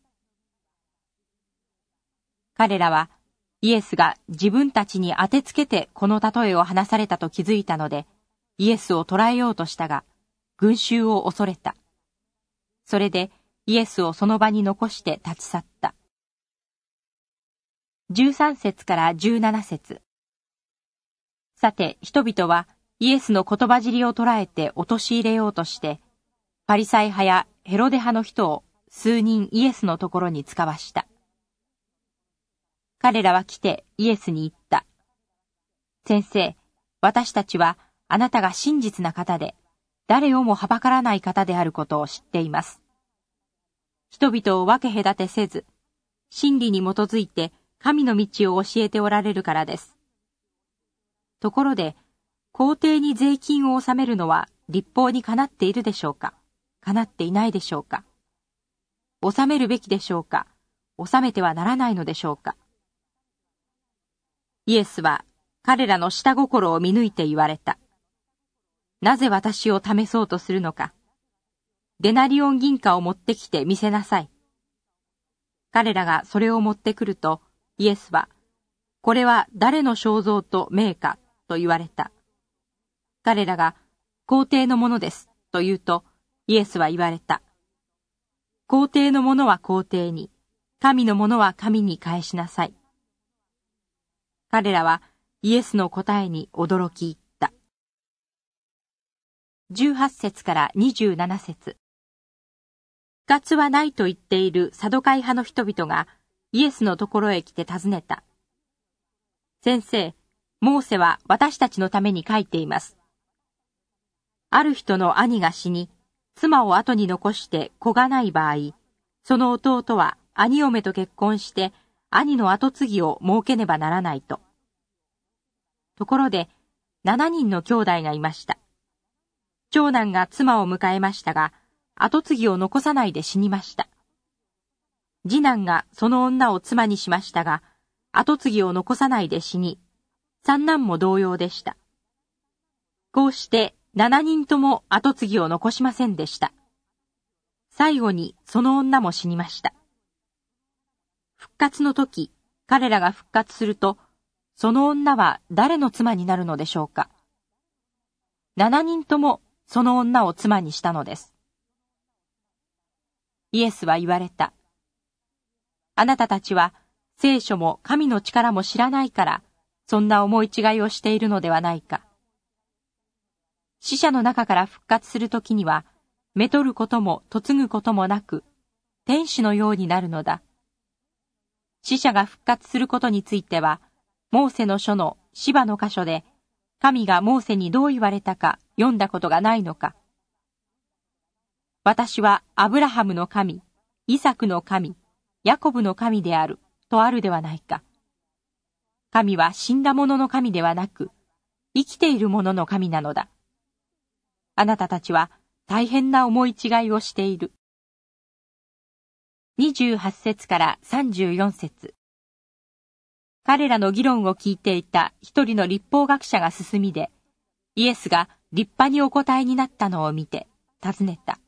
彼らはイエスが自分たちに当てつけてこの例えを話されたと気づいたので、イエスを捕らえようとしたが、群衆を恐れた。それでイエスをその場に残して立ち去った。じゅうさん節からじゅうなな節。さて、人々はイエスの言葉尻を捉えて陥れようとして、パリサイ派やヘロデ派の人を数人イエスのところに使わした。彼らは来てイエスに言った。先生、私たちはあなたが真実な方で、誰をもはばからない方であることを知っています。人々を分け隔てせず、真理に基づいて神の道を教えておられるからです。ところで、皇帝に税金を納めるのは律法にかなっているでしょうか、かなっていないでしょうか。納めるべきでしょうか、納めてはならないのでしょうか。イエスは彼らの下心を見抜いて言われた。なぜ私を試そうとするのか。デナリオン銀貨を持ってきて見せなさい。彼らがそれを持ってくると、イエスは、これは誰の肖像と名かと言われた。彼らが、皇帝のものです、と言うと、イエスは言われた。皇帝のものは皇帝に、神のものは神に返しなさい。彼らはイエスの答えに驚き入った。じゅうはち節からにじゅうなな節。復活はないと言っているサドカイ派の人々がイエスのところへ来て尋ねた。先生、モーセは私たちのために書いています。ある人の兄が死に、妻を後に残して子がない場合、その弟は兄嫁と結婚して兄の後継ぎを設けねばならないと。ところで、七人の兄弟がいました。長男が妻を迎えましたが、後継ぎを残さないで死にました。次男がその女を妻にしましたが、後継ぎを残さないで死に、三男も同様でした。こうして七人とも後継ぎを残しませんでした。最後にその女も死にました。復活の時、彼らが復活すると、その女は誰の妻になるのでしょうか。七人ともその女を妻にしたのです。イエスは言われた。あなたたちは聖書も神の力も知らないから、そんな思い違いをしているのではないか。死者の中から復活するときには、めとることも嫁ぐこともなく、天使のようになるのだ。死者が復活することについては、モーセの書のシバの箇所で、神がモーセにどう言われたか読んだことがないのか。私はアブラハムの神、イサクの神、ヤコブの神である、とあるではないか。神は死んだ者の神ではなく、生きている者の神なのだ。あなたたちは大変な思い違いをしている。にじゅうはち節からさんじゅうよん節。彼らの議論を聞いていた一人の律法学者が進みで、イエスが立派にお答えになったのを見て、尋ねた。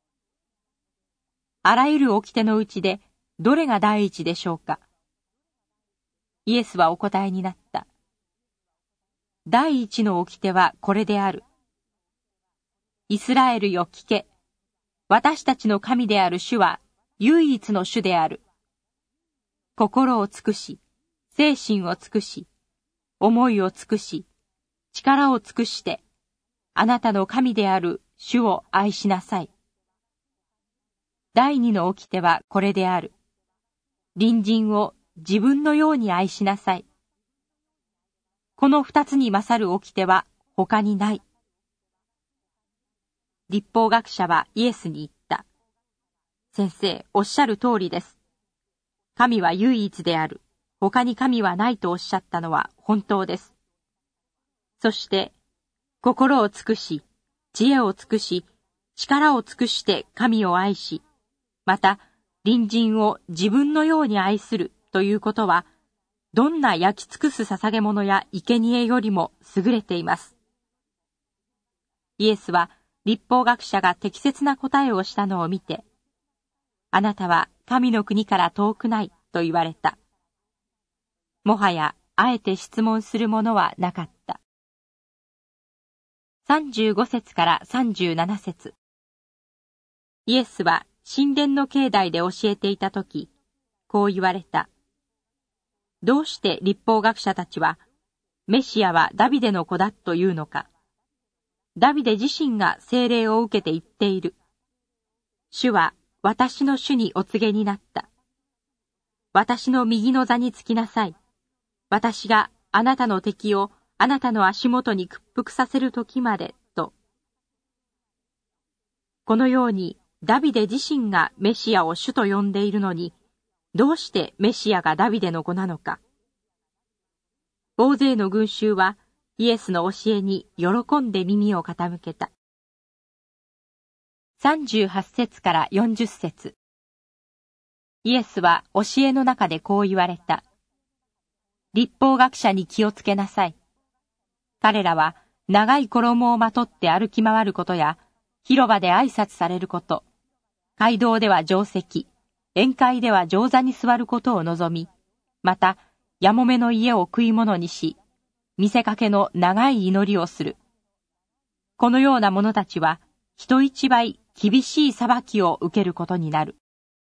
あらゆる掟のうちで、どれが第一でしょうか。イエスはお答えになった。第一の掟はこれである。イスラエルよ聞け。私たちの神である主は唯一の主である。心を尽くし、精神を尽くし、思いを尽くし、力を尽くして、あなたの神である主を愛しなさい。第二の掟はこれである。隣人を自分のように愛しなさい。この二つに勝る掟は他にない。律法学者はイエスに言った。先生、おっしゃる通りです。神は唯一である。他に神はないとおっしゃったのは本当です。 そして、心を尽くし、知恵を尽くし、力を尽くして神を愛し、また隣人を自分のように愛するということは、どんな焼き尽くす捧げ物や生贄よりも優れています。イエスは律法学者が適切な答えをしたのを見て、あなたは神の国から遠くないと言われた。もはやあえて質問するものはなかった。さんじゅうご節からさんじゅうなな節。イエスは神殿の境内で教えていたとき、こう言われた。どうして律法学者たちは、メシアはダビデの子だというのか。ダビデ自身が聖霊を受けて言っている。主は私の主にお告げになった。私の右の座につきなさい。私があなたの敵をあなたの足元に屈服させる時まで、と。このようにダビデ自身がメシアを主と呼んでいるのに、どうしてメシアがダビデの子なのか。大勢の群衆はイエスの教えに喜んで耳を傾けた。さんじゅうはち節からよんじゅっ節。イエスは教えの中でこう言われた。律法学者に気をつけなさい。彼らは長い衣をまとって歩き回ることや、広場で挨拶されること、街道では定席、宴会では上座に座ることを望み、また、やもめの家を食い物にし、見せかけの長い祈りをする。このような者たちは、人一倍厳しい裁きを受けることになる。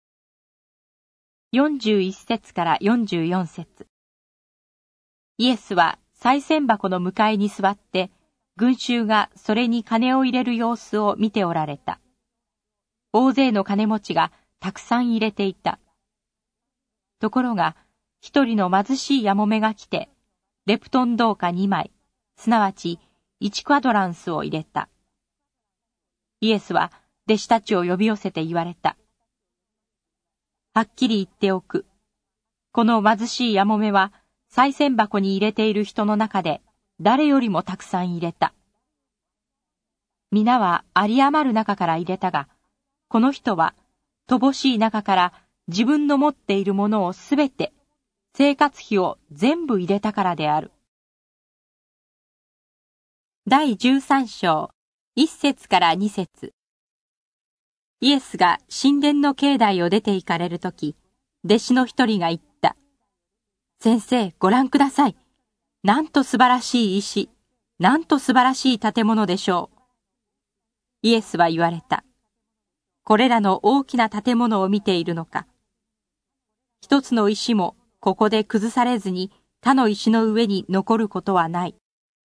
よんじゅういち節からよんじゅうよん節。イエスは賽銭箱の向かいに座って、群衆がそれに金を入れる様子を見ておられた。大勢の金持ちがたくさん入れていた。ところが、一人の貧しいやもめが来て、レプトン銅貨にまい、すなわちいちクアドランスを入れた。イエスは弟子たちを呼び寄せて言われた。はっきり言っておく。この貧しいやもめは、賽銭箱に入れている人の中で、誰よりもたくさん入れた。皆は有り余る中から入れたが、この人は乏しい中から自分の持っているものをすべて、生活費を全部入れたからである。だいじゅうさん章、いち節からに節。イエスが神殿の境内を出て行かれるとき、弟子の一人が言った。先生、ご覧ください。なんと素晴らしい石、なんと素晴らしい建物でしょう。イエスは言われた。これらの大きな建物を見ているのか。一つの石もここで崩されずに他の石の上に残ることはない。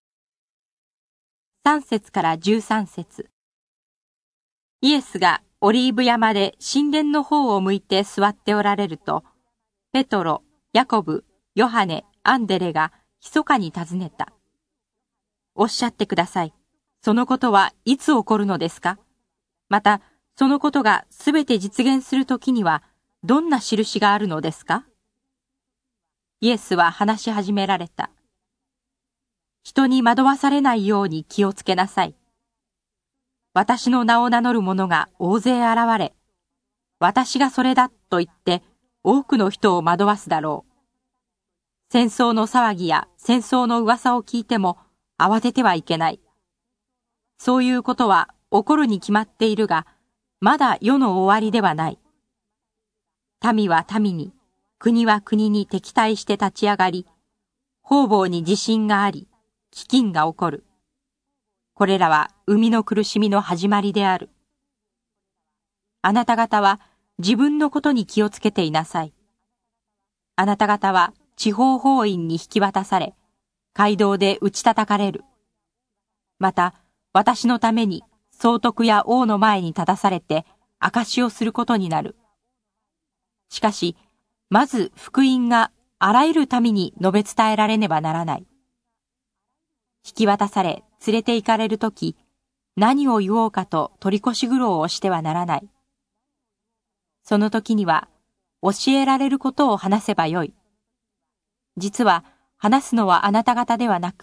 さん節からじゅうさん節。イエスがオリーブ山で神殿の方を向いて座っておられると、ペトロ、ヤコブ、ヨハネ、アンデレが密かに尋ねた。おっしゃってください。そのことはいつ起こるのですか？また、そのことがすべて実現するときには、どんな印があるのですか？イエスは話し始められた。人に惑わされないように気をつけなさい。私の名を名乗る者が大勢現れ、私がそれだと言って多くの人を惑わすだろう。戦争の騒ぎや戦争の噂を聞いても慌ててはいけない。そういうことは起こるに決まっているが、まだ世の終わりではない。民は民に、国は国に敵対して立ち上がり、方々に地震があり、飢饉が起こる。これらは生みの苦しみの始まりである。あなた方は自分のことに気をつけていなさい。あなた方は地方法院に引き渡され、街道で打ち叩かれる。また、私のために総督や王の前に立たされて証しをすることになる。しかし、まず福音があらゆる民に述べ伝えられねばならない。引き渡され連れて行かれるとき、何を言おうかと取り越し苦労をしてはならない。その時には、教えられることを話せばよい。実は、話すのはあなた方ではなく、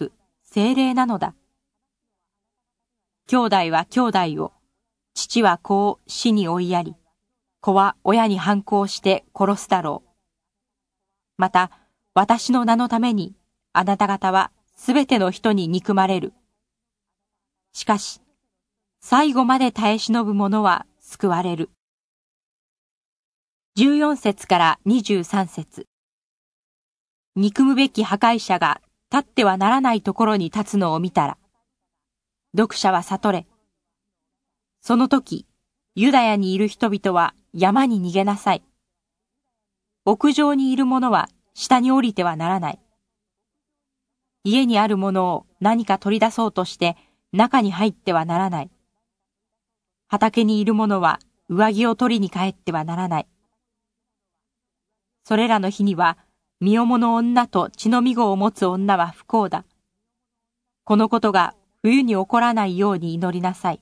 聖霊なのだ。兄弟は兄弟を、父は子を死に追いやり、子は親に反抗して殺すだろう。また、私の名のために、あなた方はすべての人に憎まれる。しかし、最後まで耐え忍ぶ者は救われる。じゅうよん節からにじゅうさん節。憎むべき破壊者が立ってはならないところに立つのを見たら、読者は悟れ。その時、ユダヤにいる人々は山に逃げなさい。屋上にいる者は下に降りてはならない。家にあるものを何か取り出そうとして中に入ってはならない。畑にいる者は上着を取りに帰ってはならない。それらの日には、身重の女と血のみ子を持つ女は不幸だ。このことが冬に起こらないように祈りなさい。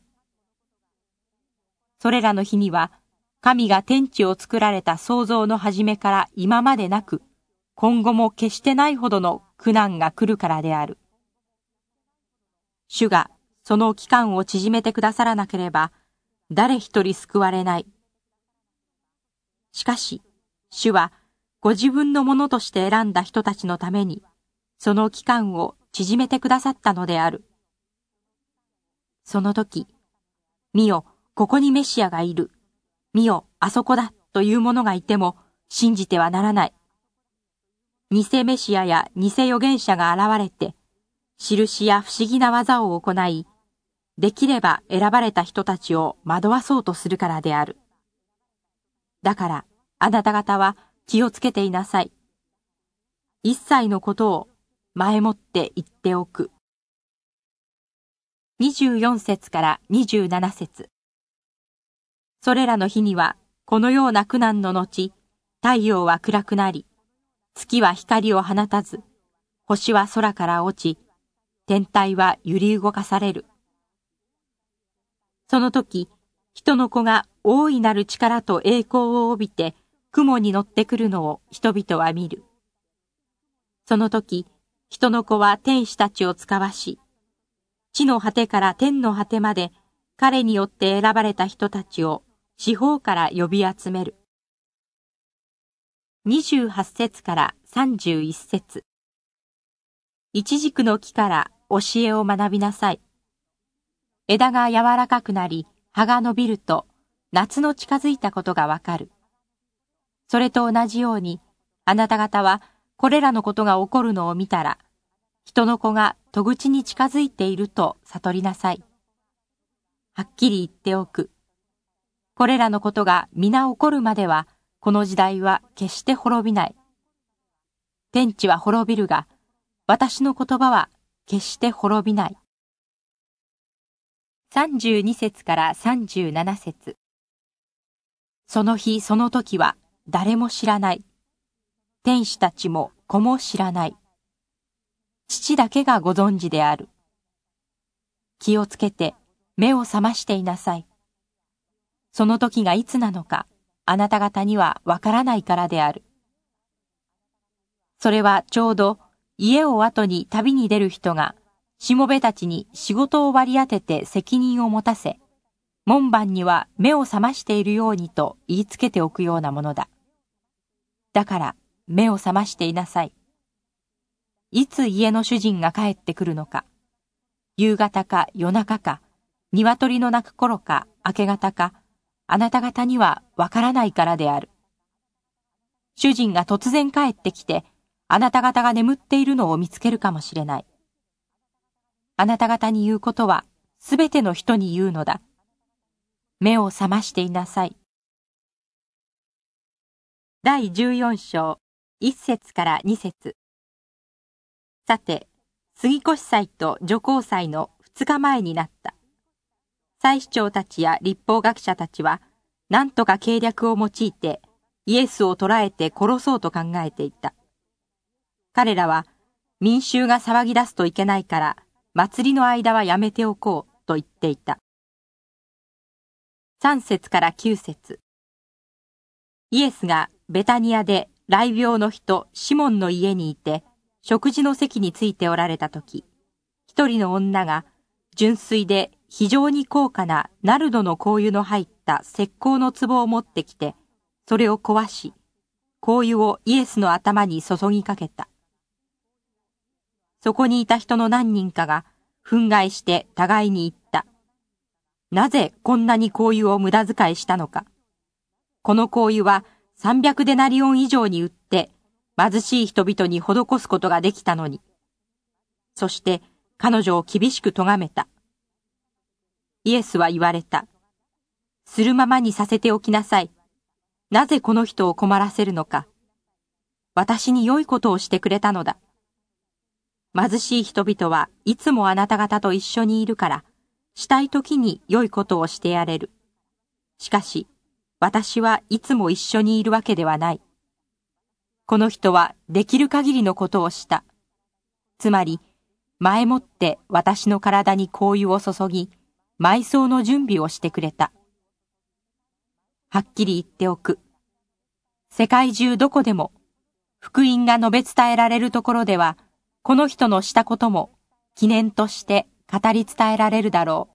それらの日には、神が天地を作られた創造の始めから今までなく、今後も決してないほどの苦難が来るからである。主がその期間を縮めてくださらなければ、誰一人救われない。しかし、主はご自分のものとして選んだ人たちのために、その期間を縮めてくださったのである。その時、見よ、ここにメシアがいる。見よ、あそこだ、という者がいても、信じてはならない。偽メシアや偽預言者が現れて、印や不思議な技を行い、できれば選ばれた人たちを惑わそうとするからである。だから、あなた方は気をつけていなさい。一切のことを前もって言っておく。にじゅうよん節からにじゅうなな節。それらの日には、このような苦難の後、太陽は暗くなり、月は光を放たず、星は空から落ち、天体は揺り動かされる。その時、人の子が大いなる力と栄光を帯びて、雲に乗ってくるのを人々は見る。その時、人の子は天使たちを遣わし、地の果てから天の果てまで、彼によって選ばれた人たちを四方から呼び集める。にじゅうはち節からさんじゅういち節。イチジクの木から教えを学びなさい。枝が柔らかくなり、葉が伸びると、夏の近づいたことがわかる。それと同じように、あなた方はこれらのことが起こるのを見たら、人の子が戸口に近づいていると悟りなさい。はっきり言っておく。これらのことが皆起こるまでは、この時代は決して滅びない。天地は滅びるが、私の言葉は決して滅びない。さんじゅうに節からさんじゅうなな節。その日その時は誰も知らない。天使たちも子も知らない。父だけがご存知である。気をつけて目を覚ましていなさい。その時がいつなのか、あなた方にはわからないからである。それはちょうど家を後に旅に出る人が、しもべたちに仕事を割り当てて責任を持たせ、門番には目を覚ましているようにと言いつけておくようなものだ。だから目を覚ましていなさい。いつ家の主人が帰ってくるのか、夕方か夜中か、鶏の鳴く頃か明け方か、あなた方にはわからないからである。主人が突然帰ってきて、あなた方が眠っているのを見つけるかもしれない。あなた方に言うことは、すべての人に言うのだ。目を覚ましていなさい。だいじゅうよん章、いち節からに節。さて、杉越祭と除光祭の二日前になった。祭司長たちや律法学者たちは、何とか計略を用いて、イエスを捕らえて殺そうと考えていた。彼らは、民衆が騒ぎ出すといけないから、祭りの間はやめておこうと言っていた。さん節からきゅう節。イエスがベタニアで雷病の人シモンの家にいて、食事の席についておられたとき、 一人の女が純粋で非常に高価なナルドの香油の入った石膏の壺を持ってきて、それを壊し、香油をイエスの頭に注ぎかけた。そこにいた人の何人かが憤慨して互いに言った。なぜこんなに香油を無駄遣いしたのか。この香油は三百デナリオン以上に売って貧しい人々に施すことができたのに。そして彼女を厳しく咎めた。イエスは言われた。するままにさせておきなさい。なぜこの人を困らせるのか。私に良いことをしてくれたのだ。貧しい人々はいつもあなた方と一緒にいるから、したい時に良いことをしてやれる。しかし、私はいつも一緒にいるわけではない。この人はできる限りのことをした。つまり、前もって私の体に香油を注ぎ、埋葬の準備をしてくれた。はっきり言っておく。世界中どこでも、福音が述べ伝えられるところでは、この人のしたことも記念として語り伝えられるだろ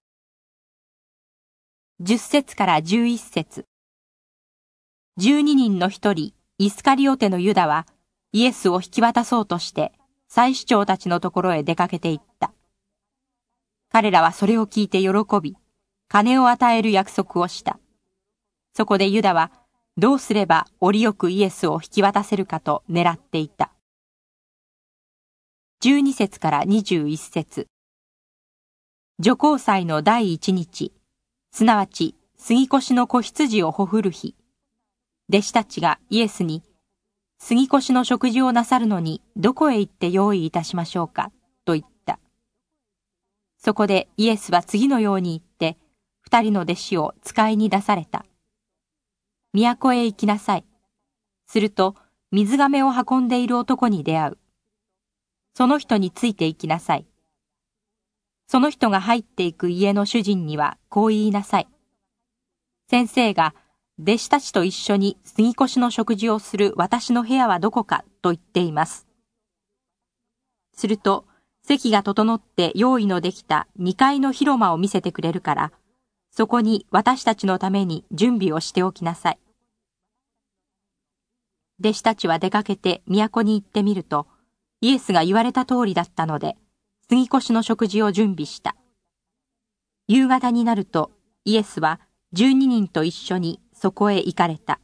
う。十節から十一節。十二人の一人、イスカリオテのユダは、イエスを引き渡そうとして、祭司長たちのところへ出かけて行った。彼らはそれを聞いて喜び、金を与える約束をした。そこでユダは、どうすれば折よくイエスを引き渡せるかと狙っていた。十二節から二十一節。除光祭の第一日、すなわち杉越の子羊をほふる日、弟子たちがイエスに、杉越の食事をなさるのにどこへ行って用意いたしましょうか、と言った。そこでイエスは次のように言って、二人の弟子を使いに出された。都へ行きなさい。すると、水亀を運んでいる男に出会う。その人について行きなさい。その人が入っていく家の主人にはこう言いなさい。先生が弟子たちと一緒に杉越の食事をする私の部屋はどこかと言っています。すると、席が整って用意のできた二階の広間を見せてくれるから、そこに私たちのために準備をしておきなさい。弟子たちは出かけて都に行ってみると、イエスが言われた通りだったので、杉越の食事を準備した。夕方になると、イエスは十二人と一緒にそこへ行かれた。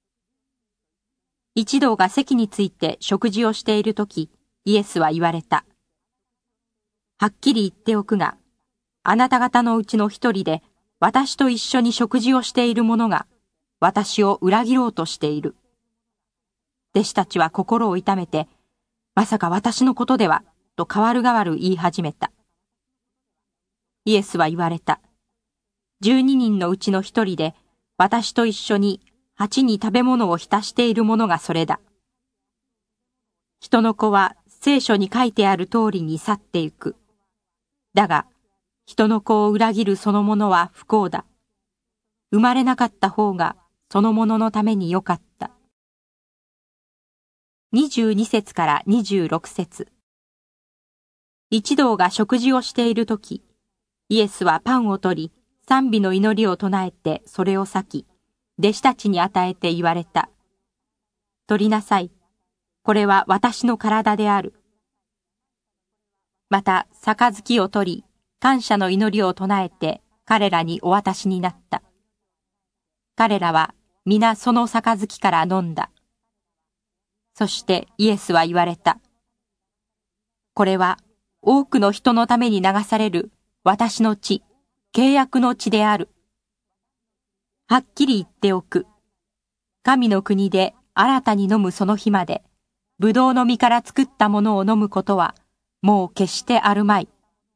一同が席について食事をしているとき、イエスは言われた。はっきり言っておくが、あなた方のうちの一人で、私と一緒に食事をしている者が、私を裏切ろうとしている。弟子たちは心を痛めて、まさか私のことでは、と代わる代わる言い始めた。イエスは言われた。十二人のうちの一人で、私と一緒に鉢に食べ物を浸している者がそれだ。人の子は聖書に書いてある通りに去ってゆく。だが、人の子を裏切るその者は不幸だ。生まれなかった方がその者のためによかった。二十二節から二十六節。一同が食事をしているとき、イエスはパンを取り、賛美の祈りを唱えてそれを裂き、弟子たちに与えて言われた。取りなさい。これは私の体である。また、杯を取り、感謝の祈りを唱えて彼らにお渡しになった。彼らは皆その杯から飲んだ。そしてイエスは言われた。これは多くの人のために流される私の血、契約の血である。はっきり言っておく。神の国で新たに飲むその日まで、ブドウの実から作ったものを飲むことはもう決してあるまい。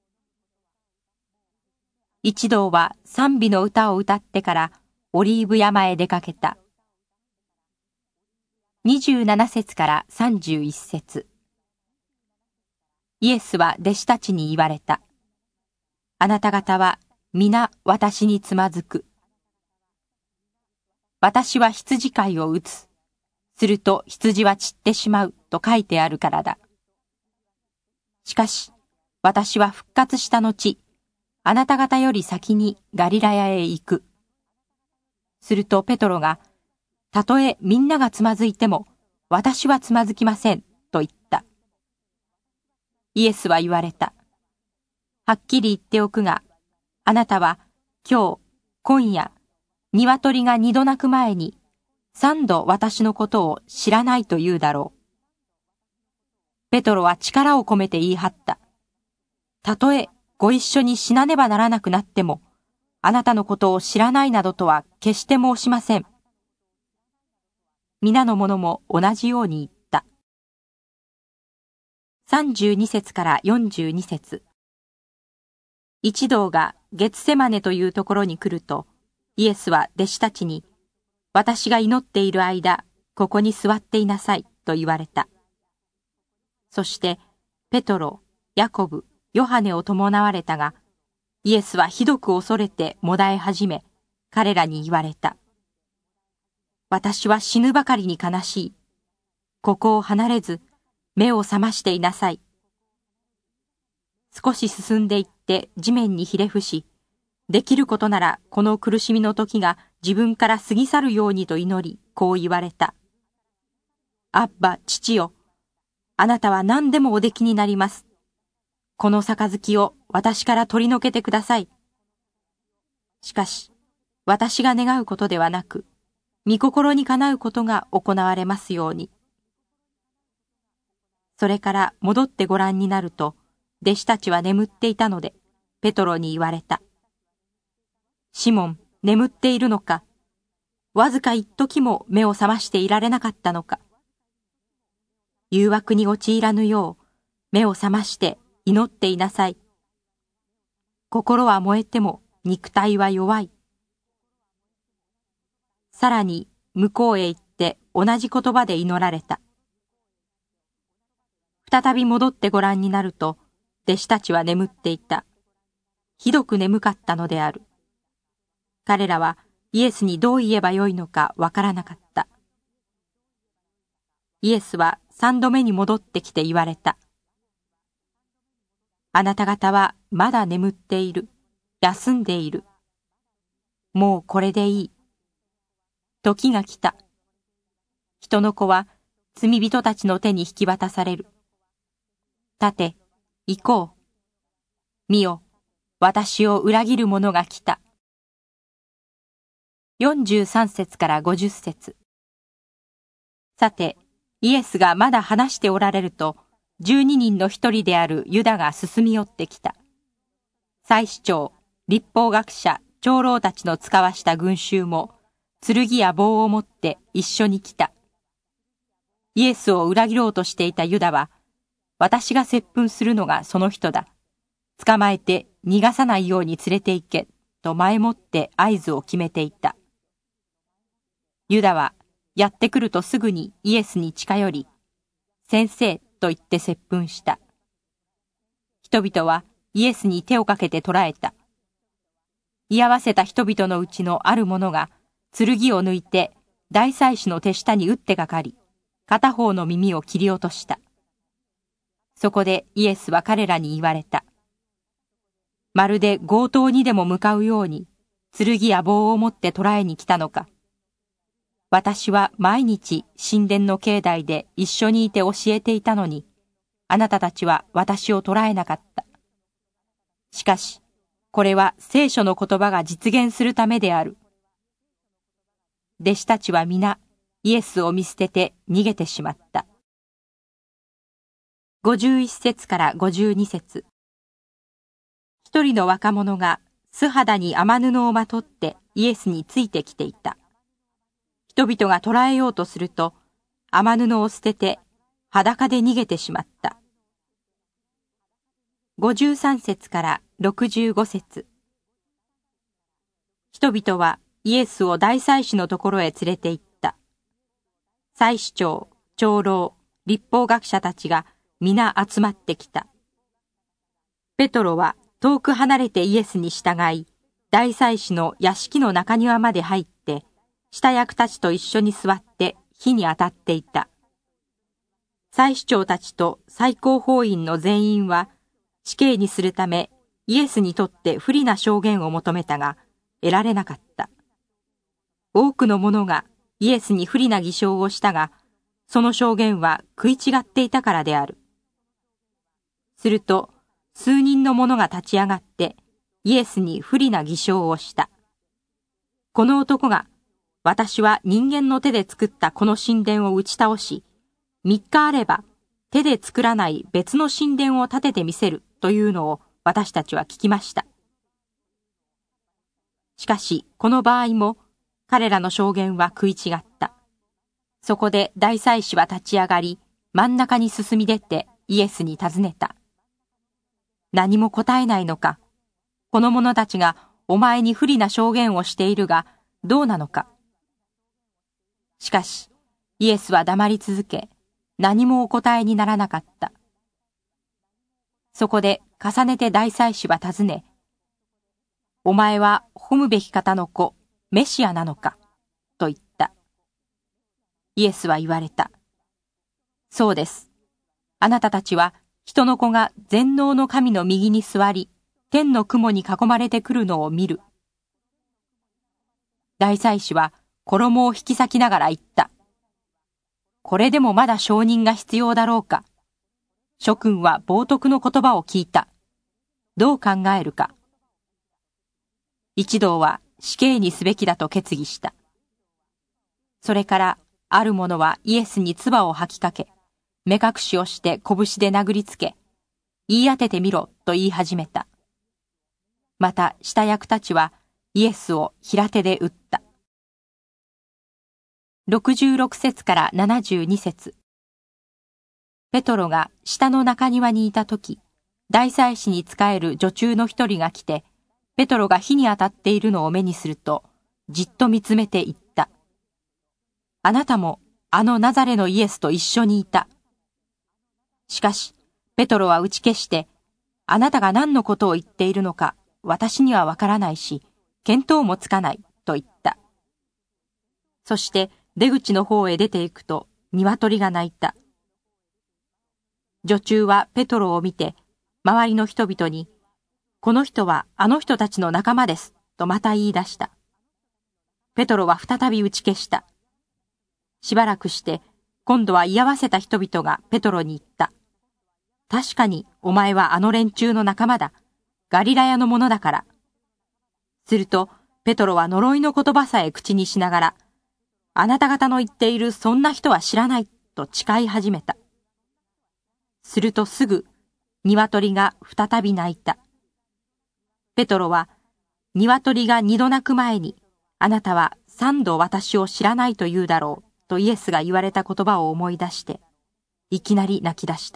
一同は賛美の歌を歌ってからオリーブ山へ出かけた。二十七節から三十一節。イエスは弟子たちに言われた。あなた方は皆私につまずく。私は羊飼いを打つ。すると羊は散ってしまうと書いてあるからだ。しかし、 私は復活した後、あなた方より先にガリラヤへ行く。するとペトロが、たとえみんながつまずいても、私はつまずきません、と言った。イエスは言われた。はっきり言っておくが、あなたは今日、今夜、鶏が二度鳴く前に、三度私のことを知らないと言うだろう。ペトロは力を込めて言い張った。たとえご一緒に死なねばならなくなっても、あなたのことを知らないなどとは決して申しません。皆の者も同じように言った。さんじゅうに節からよんじゅうに節。一同がゲツセマネというところに来ると、イエスは弟子たちに、私が祈っている間、ここに座っていなさいと言われた。そして、ペトロ、ヤコブ、ヨハネを伴われたが、イエスはひどく恐れてもだえ始め、彼らに言われた。私は死ぬばかりに悲しい。ここを離れず、目を覚ましていなさい。少し進んでいって地面にひれ伏し、できることならこの苦しみの時が自分から過ぎ去るようにと祈り、こう言われた。アッバ、父よ、あなたは何でもおできになります。この杯を私から取り除けてください。しかし、私が願うことではなく、御心にかなうことが行われますように。それから戻ってご覧になると、弟子たちは眠っていたので、ペトロに言われた。シモン、眠っているのか？わずか一時も目を覚ましていられなかったのか？誘惑に陥らぬよう、目を覚まして祈っていなさい。心は燃えても肉体は弱い。さらに向こうへ行って同じ言葉で祈られた。再び戻ってご覧になると、弟子たちは眠っていた。ひどく眠かったのである。彼らはイエスにどう言えばよいのかわからなかった。イエスは三度目に戻ってきて言われた。あなた方はまだ眠っている。休んでいる。もうこれでいい。時が来た。人の子は罪人たちの手に引き渡される。立て、行こう。見よ、私を裏切る者が来た。よんじゅうさん節からごじゅう節。さて、イエスがまだ話しておられると、十二人の一人であるユダが進み寄ってきた。祭司長、律法学者、長老たちの使わした群衆も、剣や棒を持って一緒に来た。イエスを裏切ろうとしていたユダは、私が接吻するのがその人だ。捕まえて逃がさないように連れて行け、と前もって合図を決めていた。ユダはやってくるとすぐにイエスに近寄り、先生と言って接吻した。人々はイエスに手をかけて捕らえた。居合わせた人々のうちのある者が剣を抜いて大祭司の手下に打ってかかり、片方の耳を切り落とした。そこでイエスは彼らに言われた。まるで強盗にでも向かうように、剣や棒を持って捕らえに来たのか。私は毎日神殿の境内で一緒にいて教えていたのに、あなたたちは私を捕らえなかった。しかし、これは聖書の言葉が実現するためである。弟子たちは皆、イエスを見捨てて逃げてしまった。ごじゅういち節からごじゅうに節。一人の若者が素肌に雨布をまとってイエスについてきていた。人々が捕らえようとすると、雨布を捨てて裸で逃げてしまった。ごじゅうさん節からろくじゅうご節。人々はイエスを大祭司のところへ連れて行った。祭司長、長老、律法学者たちが皆集まってきた。ペトロは遠く離れてイエスに従い、大祭司の屋敷の中庭まで入って、下役たちと一緒に座って火に当たっていた。祭司長たちと最高法院の全員は、 死刑にするためイエスにとって不利な証言を求めたが、得られなかった。多くの者がイエスに不利な偽証をしたが、その証言は食い違っていたからである。すると、数人の者が立ち上がってイエスに不利な偽証をした。この男が、私は人間の手で作ったこの神殿を打ち倒し、三日あれば手で作らない別の神殿を建ててみせるというのを私たちは聞きました。しかし、この場合も彼らの証言は食い違った。そこで大祭司は立ち上がり、真ん中に進み出てイエスに尋ねた。何も答えないのか。この者たちがお前に不利な証言をしているが、どうなのか。しかし、イエスは黙り続け、何もお答えにならなかった。そこで重ねて大祭司は尋ね、お前は褒むべき方の子、メシアなのか、と言った。イエスは言われた。そうです。あなたたちは人の子が全能の神の右に座り、天の雲に囲まれてくるのを見る。大祭司は衣を引き裂きながら言った。これでもまだ証人が必要だろうか。諸君は冒涜の言葉を聞いた。どう考えるか。一同は死刑にすべきだと決議した。それからある者はイエスに唾を吐きかけ、目隠しをして拳で殴りつけ、言い当ててみろと言い始めた。また下役たちはイエスを平手で打った。ろくじゅうろく節からななじゅうに節。ペトロが下の中庭にいたとき、大祭司に仕える女中の一人が来て、ペトロが火に当たっているのを目にすると、じっと見つめて言った。あなたもあのナザレのイエスと一緒にいた。しかし、ペトロは打ち消して、あなたが何のことを言っているのか、私にはわからないし、見当もつかない、と言った。そして出口の方へ出て行くと、鶏が鳴いた。女中はペトロを見て、周りの人々に、この人はあの人たちの仲間です、とまた言い出した。ペトロは再び打ち消した。しばらくして、今度は居合わせた人々がペトロに言った。確かにお前はあの連中の仲間だ。ガリラヤのものだから。すると、ペトロは呪いの言葉さえ口にしながら、あなた方の言っているそんな人は知らない、と誓い始めた。するとすぐ、鶏が再び鳴いた。ペトロは、鶏が二度鳴く前に、あなたは三度私を知らないと言うだろう、とイエスが言われた言葉を思い出して、いきなり泣き出した。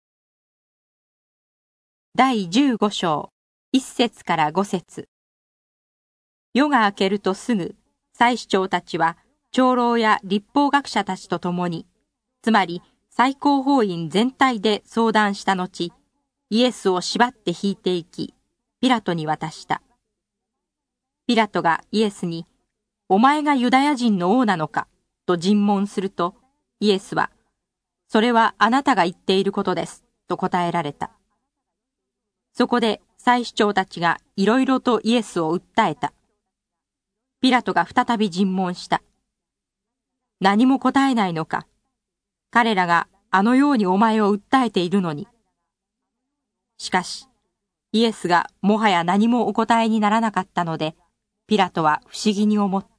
第十五章、一節から五節。夜が明けるとすぐ、祭司長たちは、長老や律法学者たちと共に、つまり最高法院全体で相談した後、イエスを縛って引いていき、ピラトに渡した。ピラトがイエスに、お前がユダヤ人の王なのか、と尋問すると、イエスは、それはあなたが言っていることです、と答えられた。そこで祭司長たちがいろいろとイエスを訴えた。ピラトが再び尋問した。何も答えないのか。彼らがあのようにお前を訴えているのに。しかし、イエスがもはや何もお答えにならなかったので、ピラトは不思議に思った。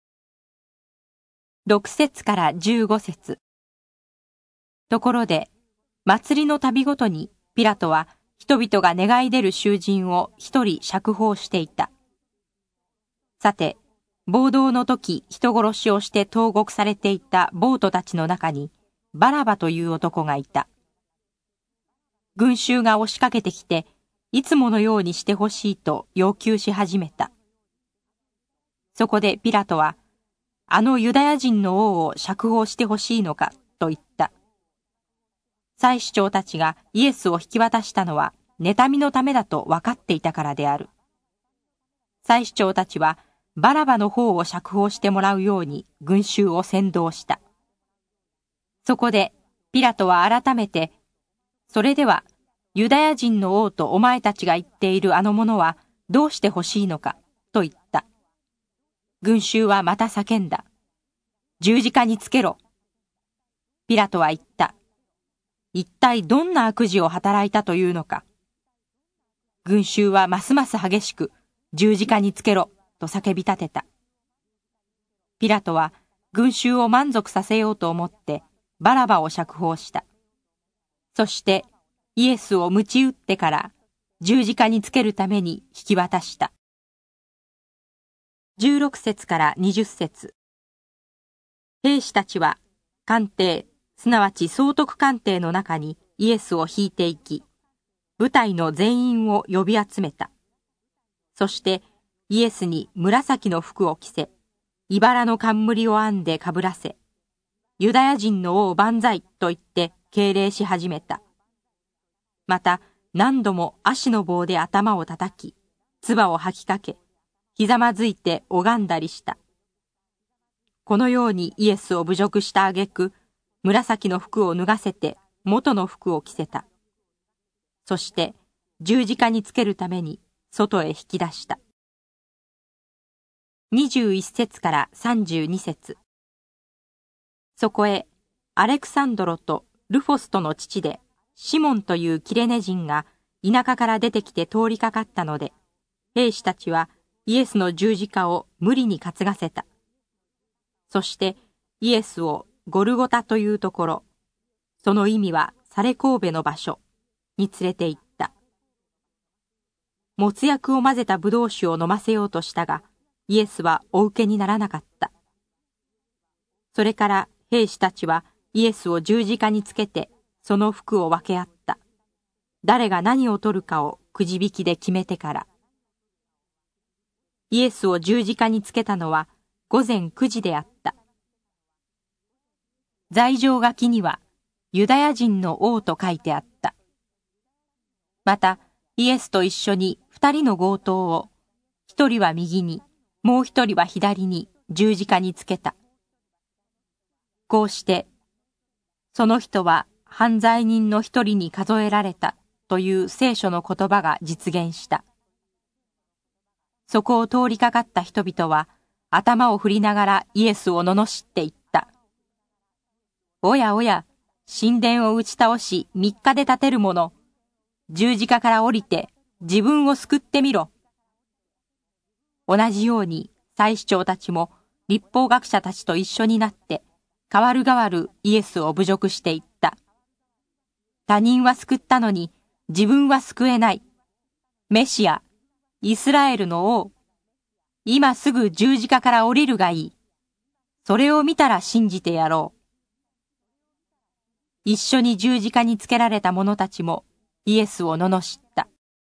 六節から十五節。ところで、祭りの度ごとにピラトは人々が願い出る囚人を一人釈放していた。さて、暴動の時人殺しをして投獄されていた暴徒たちの中にバラバという男がいた。群衆が押しかけてきて、いつものようにしてほしいと要求し始めた。そこでピラトは、あのユダヤ人の王を釈放してほしいのかと言った。祭司長たちがイエスを引き渡したのは妬みのためだと分かっていたからである。祭司長たちはバラバの方を釈放してもらうように群衆を扇動した。そこでピラトは改めて、それではユダヤ人の王とお前たちが言っているあのものはどうして欲しいのか、と言った。群衆はまた叫んだ。十字架につけろ。ピラトは言った。一体どんな悪事を働いたというのか。群衆はますます激しく、十字架につけろ、と叫び立てた。ピラトは群衆を満足させようと思ってバラバを釈放した。そしてイエスを鞭打ってから十字架につけるために引き渡した。じゅうろく節からにじゅっ節。兵士たちは官邸、すなわち総督官邸の中にイエスを引いていき、部隊の全員を呼び集めた。そしてイエスに紫の服を着せ、茨の冠を編んでかぶらせ、ユダヤ人の王万歳と言って敬礼し始めた。また何度も足の棒で頭を叩き、唾を吐きかけ、ひざまずいて拝んだりした。このようにイエスを侮辱した挙句、紫の服を脱がせて元の服を着せた。そして十字架につけるために外へ引き出した。にじゅういち節からさんじゅうに節。そこへアレクサンドロとルフォストの父でシモンというキレネ人が田舎から出てきて通りかかったので、兵士たちはイエスの十字架を無理に担がせた。そしてイエスをゴルゴタというところ、その意味はサレ神戸の場所に連れて行った。もつ薬を混ぜたブドウ酒を飲ませようとしたが、イエスはお受けにならなかった。それから兵士たちはイエスを十字架につけてその服を分け合った。誰が何を取るかをくじ引きで決めてから。イエスを十字架につけたのは午前くじであった。罪状書きにはユダヤ人の王と書いてあった。またイエスと一緒に二人の強盗を、一人は右に、もう一人は左に十字架につけた。こうして、その人は犯罪人の一人に数えられたという聖書の言葉が実現した。そこを通りかかった人々は頭を振りながらイエスを罵って言った。おやおや、神殿を打ち倒し三日で建てる者、十字架から降りて自分を救ってみろ。同じように祭司長たちも律法学者たちと一緒になって代わる代わるイエスを侮辱していった。他人は救ったのに自分は救えない。メシア、イスラエルの王、今すぐ十字架から降りるがいい。それを見たら信じてやろう。一緒に十字架につけられた者たちもイエスを罵った。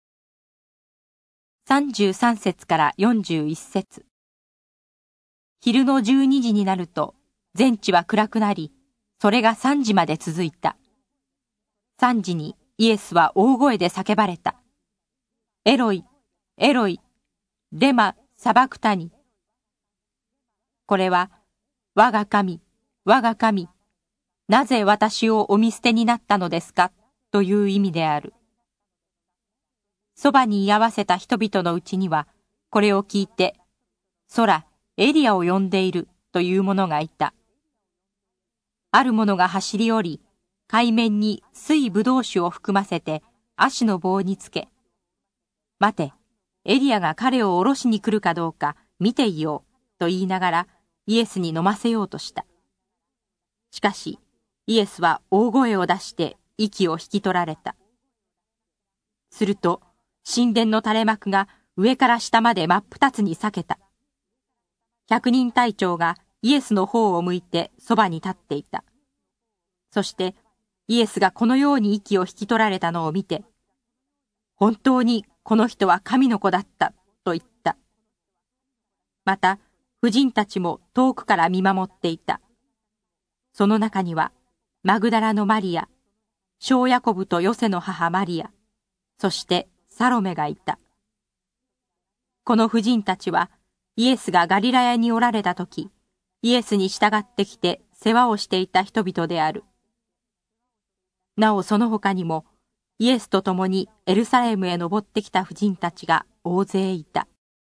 さんじゅうさん節からよんじゅういち節。昼のじゅうにじになると全地は暗くなり、それがさんじまで続いた。さんじにイエスは大声で叫ばれた。エロイ、エロイ、レマ、サバクタニ。これは、我が神、我が神、なぜ私をお見捨てになったのですかという意味である。そばに居合わせた人々のうちには、これを聞いて、空、エリアを呼んでいるという者がいた。ある者が走り降り、海面に水ぶどう酒を含ませて足の棒につけ、待て、エリアが彼を下ろしに来るかどうか見ていようと言いながらイエスに飲ませようとした。しかし、イエスは大声を出して息を引き取られた。すると、神殿の垂れ幕が上から下まで真っ二つに裂けた。百人隊長がイエスの方を向いてそばに立っていた。そしてイエスがこのように息を引き取られたのを見て、本当にこの人は神の子だったと言った。また婦人たちも遠くから見守っていた。その中にはマグダラのマリア、小ヤコブとヨセの母マリア、そしてサロメがいた。この婦人たちはイエスがガリラヤにおられたとき、イエスに従ってきて世話をしていた人々である。なおその他にもイエスと共にエルサレムへ登ってきた婦人たちが大勢いた。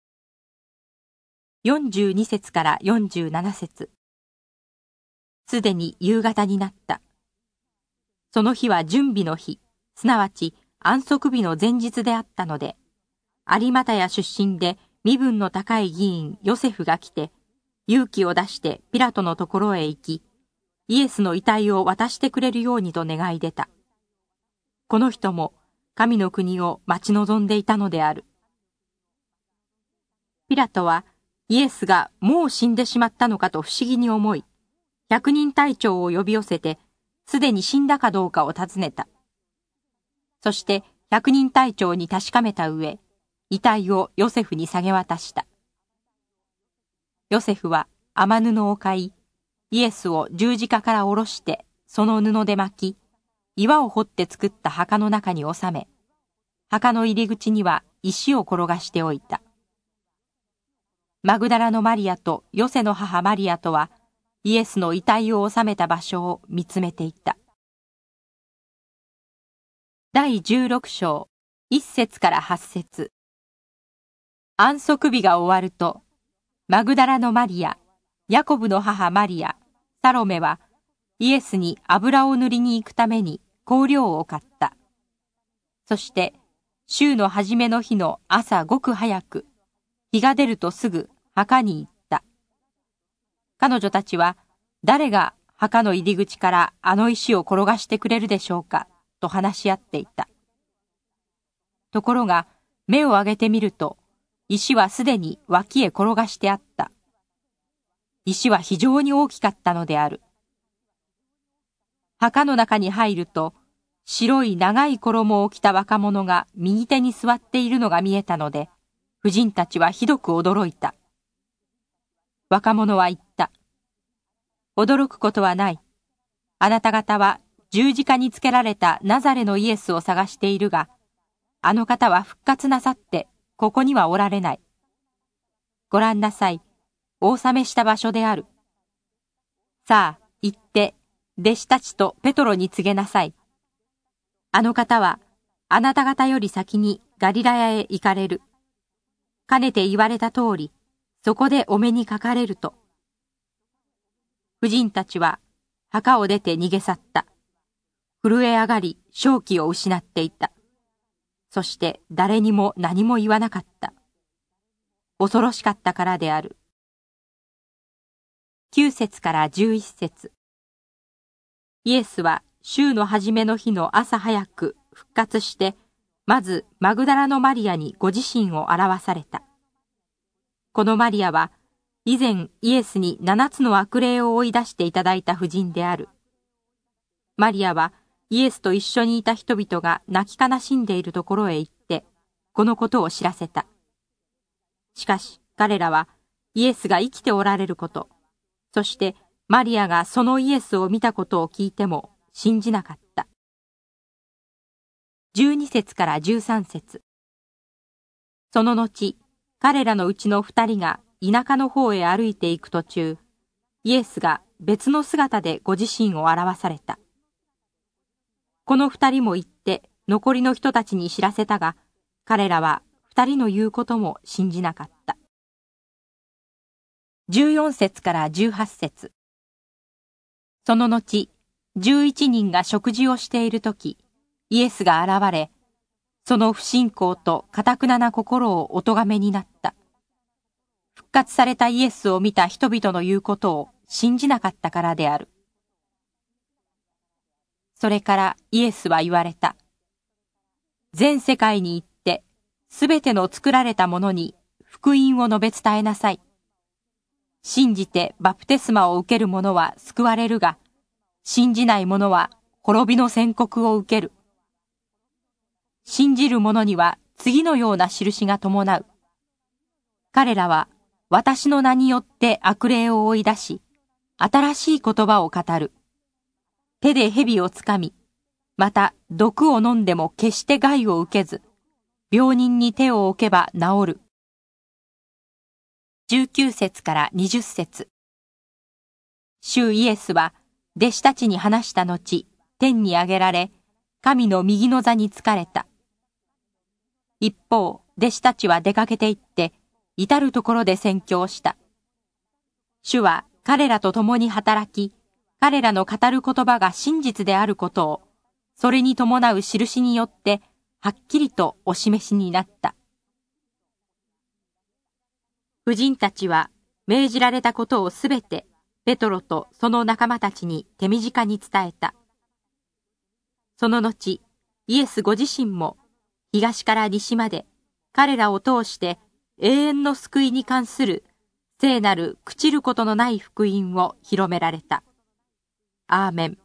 よんじゅうに節からよんじゅうなな節。すでに夕方になった。その日は準備の日、すなわち安息日の前日であったので、有股屋出身で身分の高い議員ヨセフが来て、勇気を出してピラトのところへ行き、イエスの遺体を渡してくれるようにと願い出た。この人も神の国を待ち望んでいたのである。ピラトはイエスがもう死んでしまったのかと不思議に思い、百人隊長を呼び寄せて、すでに死んだかどうかを尋ねた。そして百人隊長に確かめた上、遺体をヨセフに下げ渡した。ヨセフは雨布を買い、イエスを十字架から下ろして、その布で巻き、岩を掘って作った墓の中に収め、墓の入り口には石を転がしておいた。マグダラのマリアとヨセの母マリアとは、イエスの遺体を収めた場所を見つめていた。第じゅうろく章、いっ節からはち節。安息日が終わると、マグダラのマリア、ヤコブの母マリア、サロメは、イエスに油を塗りに行くために香料を買った。そして、週の初めの日の朝ごく早く、日が出るとすぐ墓に行った。彼女たちは、誰が墓の入り口からあの石を転がしてくれるでしょうか、と話し合っていた。ところが、目を上げてみると、石はすでに脇へ転がしてあった。石は非常に大きかったのである。墓の中に入ると、白い長い衣を着た若者が右手に座っているのが見えたので、婦人たちはひどく驚いた。若者は言った。驚くことはない。あなた方は十字架につけられたナザレのイエスを探しているが、あの方は復活なさって、ここにはおられない。ご覧なさい。お納めした場所である。さあ、行って、弟子たちとペトロに告げなさい。あの方は、あなた方より先にガリラヤへ行かれる。かねて言われた通り、そこでお目にかかれると。婦人たちは、墓を出て逃げ去った。震え上がり、正気を失っていた。そして誰にも何も言わなかった。恐ろしかったからである。きゅう節からじゅういち節。イエスは週の初めの日の朝早く復活して、まずマグダラのマリアにご自身を表された。このマリアは、以前イエスに七つの悪霊を追い出していただいた婦人である。マリアは、イエスと一緒にいた人々が泣き悲しんでいるところへ行って、このことを知らせた。しかし彼らはイエスが生きておられること、そしてマリアがそのイエスを見たことを聞いても信じなかった。じゅうに節からじゅうさん節。その後、彼らのうちの二人が田舎の方へ歩いていく途中、イエスが別の姿でご自身を表された。この二人も行って残りの人たちに知らせたが、彼らは二人の言うことも信じなかった。じゅうよん節からじゅうはち節。その後、十一人が食事をしているとき、イエスが現れ、その不信仰と堅なな心をお咎めになった。復活されたイエスを見た人々の言うことを信じなかったからである。それからイエスは言われた。全世界に行って、すべての作られたものに福音を述べ伝えなさい。信じてバプテスマを受ける者は救われるが、信じない者は滅びの宣告を受ける。信じる者には次のような印が伴う。彼らは私の名によって悪霊を追い出し、新しい言葉を語る。手で蛇をつかみ、また毒を飲んでも決して害を受けず、病人に手を置けば治る。じゅうきゅう節からにじゅう節。主イエスは弟子たちに話した後、天に上げられ、 神の右の座につかれた。一方、弟子たちは出かけて行って、至るところで宣教した。主は彼らと共に働き、彼らの語る言葉が真実であることを、それに伴う印によって、はっきりとお示しになった。婦人たちは命じられたことをすべて、ペトロとその仲間たちに手短に伝えた。その後、イエスご自身も東から西まで彼らを通して永遠の救いに関する聖なる朽ちることのない福音を広められた。アーメン。